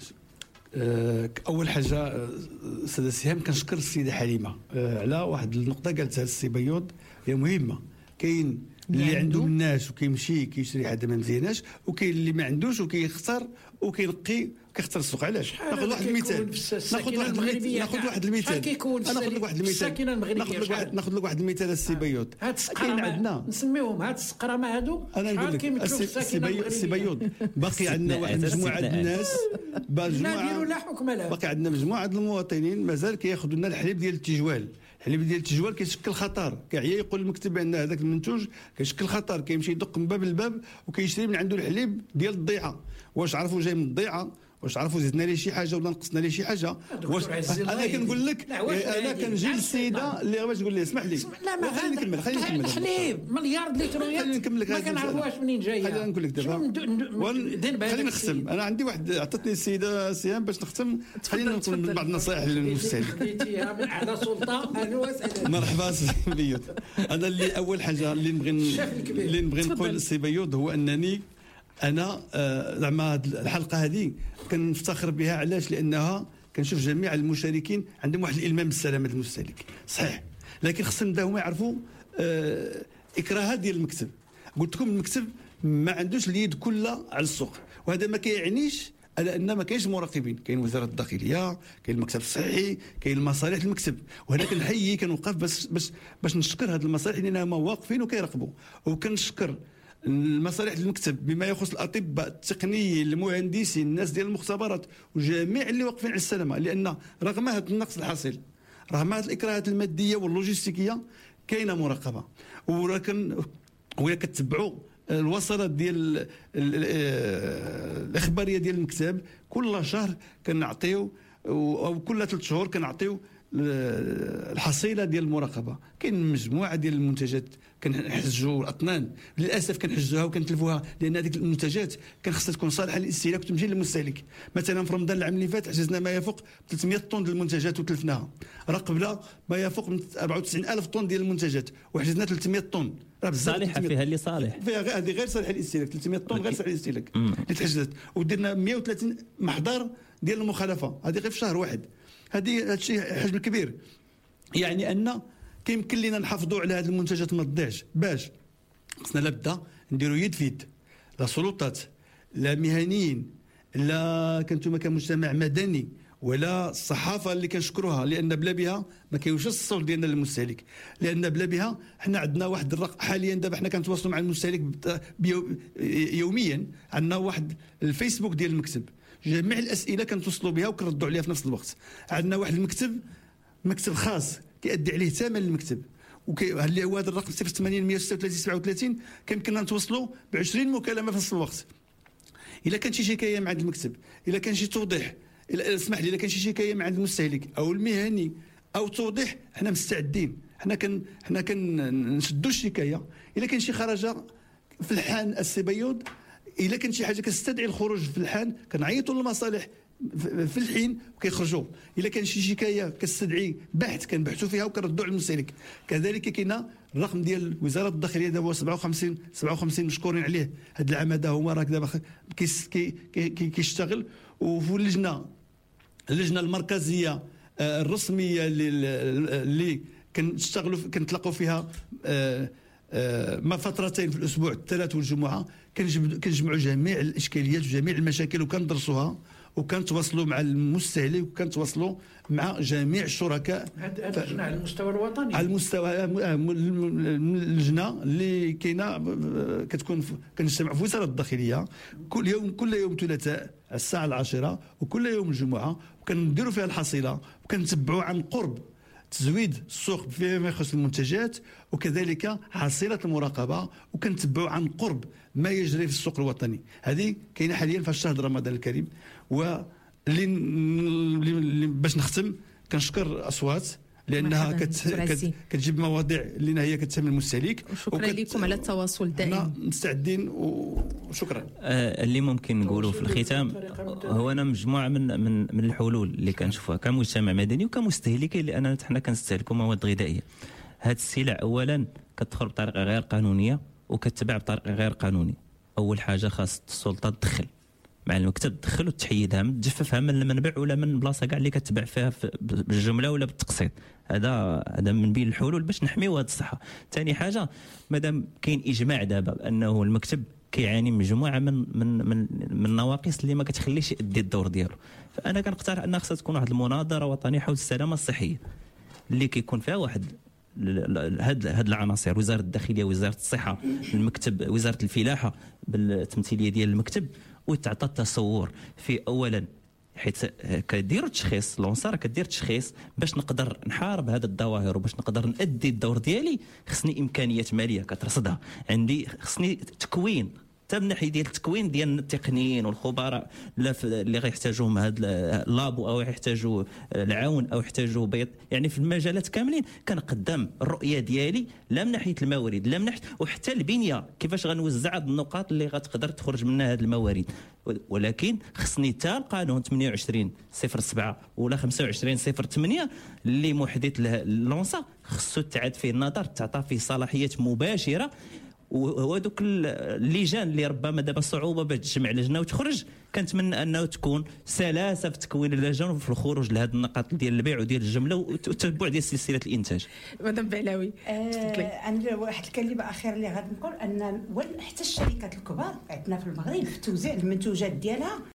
اول حاجه استاذ سهام كنشكر السيده حليمه على واحد النقطه قالتها السي بيوض هي مهمه. كاين اللي عنده من الناس وكيمشي كيشري حاجه ما مزياناش، وكاين اللي ما عندوش وكيختار وكينقي وكيختار السوق. علاش؟ ناخذ واحد المثال ناخذ واحد المثال ناخذ واحد المثال ناخذ لك واحد المثال ناخذ لك ناخذ لك واحد المثال السي بيوض. كاين عندنا نسميوهم هاد السقرامه هادو. انا نقول لك السي بيوض باقي عندنا واحد مجموعه الناس مجموعه باقي عندنا مجموعه المواطنين مازال كياخذوا لنا الحليب ديال التجوال. الحليب ديال التجوال كيشكل خطر، كيعيا يقول المكتب بان هذاك المنتوج كيشكل خطر، كيمشي يدق من باب لباب وكيشري من عنده الحليب ديال الضيعه. واش عرفوا جاي من الضيعه؟ واش عرفوا زدنا ليه شي حاجه ولا نقصنا ليه شي حاجه؟ واش انا كنقول لك انا كنجي للسيده اللي باش تقول لي اسمح لي لا ما خليني نكمل خليني نكمل الحليب مليار لترويات خليني نكمل لك ما كنعرفوهاش منين جايه. خليني نقول لك دابا خليني نختم. انا عندي واحد عطاتني السيده سيام باش نختم. خلينا نقول بعض النصائح للمستهلك. خديتيها من اعلى سلطه. اهلا وسهلا. مرحبا سي بيوض. انا اللي اول حاجه اللي نبغي اللي نبغي نقول للسي بيوض هو انني انا زعما الحلقه هذه كنفتخر بها. علاش؟ لانها كنشوف جميع المشاركين عندهم واحد الالمام بالسلامه المستهلك صحيح، لكن خصهم هما يعرفوا اكراهات ديال المكتب. قلت لكم المكتب ما عندوش اليد كلها على السوق، وهذا ما كيعنيش على ان ما كاينش مراقبين. كاين وزاره الداخليه، كاين المكتب الصحي، كاين المصالح المكتب. وهنا كنحيي كنوقف باش باش باش نشكر هذه المصالح لانها هما واقفين وكيراقبوا. وكنشكر المصالح المكتب بما يخص الاطباء التقنيين المهندسين الناس ديال المختبرات وجميع اللي واقفين على السلامه، لان رغم هذا النقص الحاصل رغم هذه الاكراهات الماديه واللوجستيكيه كاينه مراقبه. ولكن ولا كتبعوا الوصلات ديال الاخباريه ديال المكتب كل شهر كنعطيو او كل ثلاث شهور كنعطيو الحصيله ديال المراقبه. كاين مجموعه ديال المنتجات كنحجوا الاطنان للاسف كنحجوها وكنتلفوها لان هذيك المنتجات كان خصها تكون صالحه للاستهلاك وتمشي للمستهلك. مثلا في رمضان العام اللي فات حجزنا ما يفوق ثلاثمائة طن ديال المنتجات وتلفناها. راه قبل ما يفوق من أربعة وتسعين ألف طن ديال المنتجات وحجزنا ثلاثمائة طن. راه بزاف صالحه فيها اللي صالح فيها هذه غير صالحه للاستهلاك. ثلاثمائة طن غير صالحه للاستهلاك اللي تحجزت ودرنا مائة وثلاثين محضر ديال المخالفه هذه غير في شهر واحد. هذه هذا الشيء حجم كبير يعني ان كيمكن لنا نحافظوا على هذه المنتجات ما تضيعش. باش خصنا لابد نديروا يد في يد لا سلطات لا مهنيين لا كنتم كمجتمع مدني ولا الصحافه اللي كنشكروها لان بلا بها ما كاينش الصوت ديالنا للمستهلك. لان بلا بها حنا عندنا واحد الرقم حاليا دابا حنا كنتواصلوا مع المستهلك يوميا. عندنا واحد الفيسبوك ديال المكتب جميع الاسئله كنتوصلوا بها وكنردوا عليها في نفس الوقت. عندنا واحد المكتب مكتب خاص كيأدي عليه ثمن المكتب اللي هو هذا الرقم صفر ثمانين مائة وستة وثلاثين سبعة وثلاثين كيمكننا نتوصلوا ب عشرين مكالمه في نفس الوقت. الا كان شي شكايه مع المكتب الا كان شي توضيح اسمح لي الا كان شي شكايه مع المستهلك او المهني او توضيح حنا مستعدين. حنا كن حنا كنشدوا الشكايه. الا كان شي خرجه في الحان السبيود الا كان شي حاجه كتستدعي الخروج في الحان كنعيطوا للمصالح في الحين وكيخرجوا. الا كان شي شكايه كتستدعي بحث كنبحثوا فيها وكنردوا على المستهلك. كذلك كاين الرقم ديال وزاره الداخليه دابا هو سبعة وخمسين سبعة وخمسين مشكورين عليه. هذا العام هذا هو راه دابا كيشتغل. وفي اللجنه اللجنه المركزيه الرسميه اللي كنشتغلوا كنتلاقوا فيها ما فترتين في الاسبوع الثلاث والجمعه كنجمعوا جميع الاشكاليات وجميع المشاكل وكندرسوها وكنتواصلوا مع المستهلك وكنتواصلوا مع جميع الشركاء. هذا اللجنه على المستوى الوطني على المستوى اللجنه اللي كاينه كتكون كنجتمع في وزاره الداخليه كل يوم كل يوم ثلاثاء الساعه العاشرة وكل يوم الجمعه وكنديروا فيها الحصيله وكنتبعوا عن قرب تزويد السوق فيما يخص المنتجات وكذلك حصيله المراقبه وكنتبعوا عن قرب ما يجري في السوق الوطني. هذه كاينه حاليا في شهر رمضان الكريم. واللي باش نختم كنشكر اصوات لانها كت... كت... كتجيب مواضيع اللي هي كتهم المستهلك. وشكرا وكت... لكم على التواصل الدائم. مستعدين وشكرا. آه اللي ممكن نقوله في الختام هو انا مجموعه من من من الحلول اللي كنشوفها كمجتمع مدني وكمستهلكين لاننا حنا كنستهلكوا مواد غذائيه. هاد السلع اولا كتدخل بطريقه غير قانونيه وكتباع بطريقه غير قانونيه. اول حاجه خاص السلطه تدخل مع المكتب تدخل وتحيدها تجففها من المنبع ولا من بلاصه كاع اللي كتباع فيها بالجمله ولا بالتقسيط. هذا هذا من بين الحلول باش نحميو هذه الصحه. ثاني حاجه مادام كاين اجماع دابا بانه المكتب كيعاني من مجموعه من من من, من النواقص اللي ما كتخليش يؤدي الدور ديالو. فانا كنقترح ان خصها تكون واحد المناظره وطنيه حول السلامه الصحيه اللي كيكون فيها واحد هاد هاد العناصر وزاره الداخليه وزاره الصحه المكتب وزاره الفلاحه بالتمثيليه ديال المكتب وتعطى التصور في اولا حيت كديروا تشخيص لونسار كدير تشخيص باش نقدر نحارب هذا الظواهر وباش نقدر نأدي الدور ديالي خصني امكانيات ماليه كترصدها عندي خصني تكوين حتى من ناحيه ديال التكوين ديال التقنيين والخبراء اللي غيحتاجوهم هاد اللابو او يحتاجوا العون او يحتاجوا بيض يعني في المجالات كاملين كنقدم الرؤيه ديالي لا من ناحيه الموارد لا من ناحيه وحتى البنيه كيفاش غنوزع هاد النقاط اللي غتقدر تخرج منها هاد الموارد. ولكن خصني حتى القانون ثمانية وعشرين صفر سبعة ولا خمسة وعشرين صفر ثمانية اللي محدث اللونسا خصو تعاد فيه النظر تعطى فيه صلاحيات مباشره. وهذوك اللجان اللي ربما دابا صعوبه باش تجمع لجنه وتخرج كنتمنى انه تكون سلاسه في تكوين اللجان وفي الخروج لهذه النقاط ديال البيع وديال الجمله والتتبع ديال سلسله الانتاج. مدام بعلاوي انا آه واحد الكلمه اخيره اللي غادي نقول ان حتى الشركات الكبار عندنا في المغرب في توزيع المنتوجات ديالها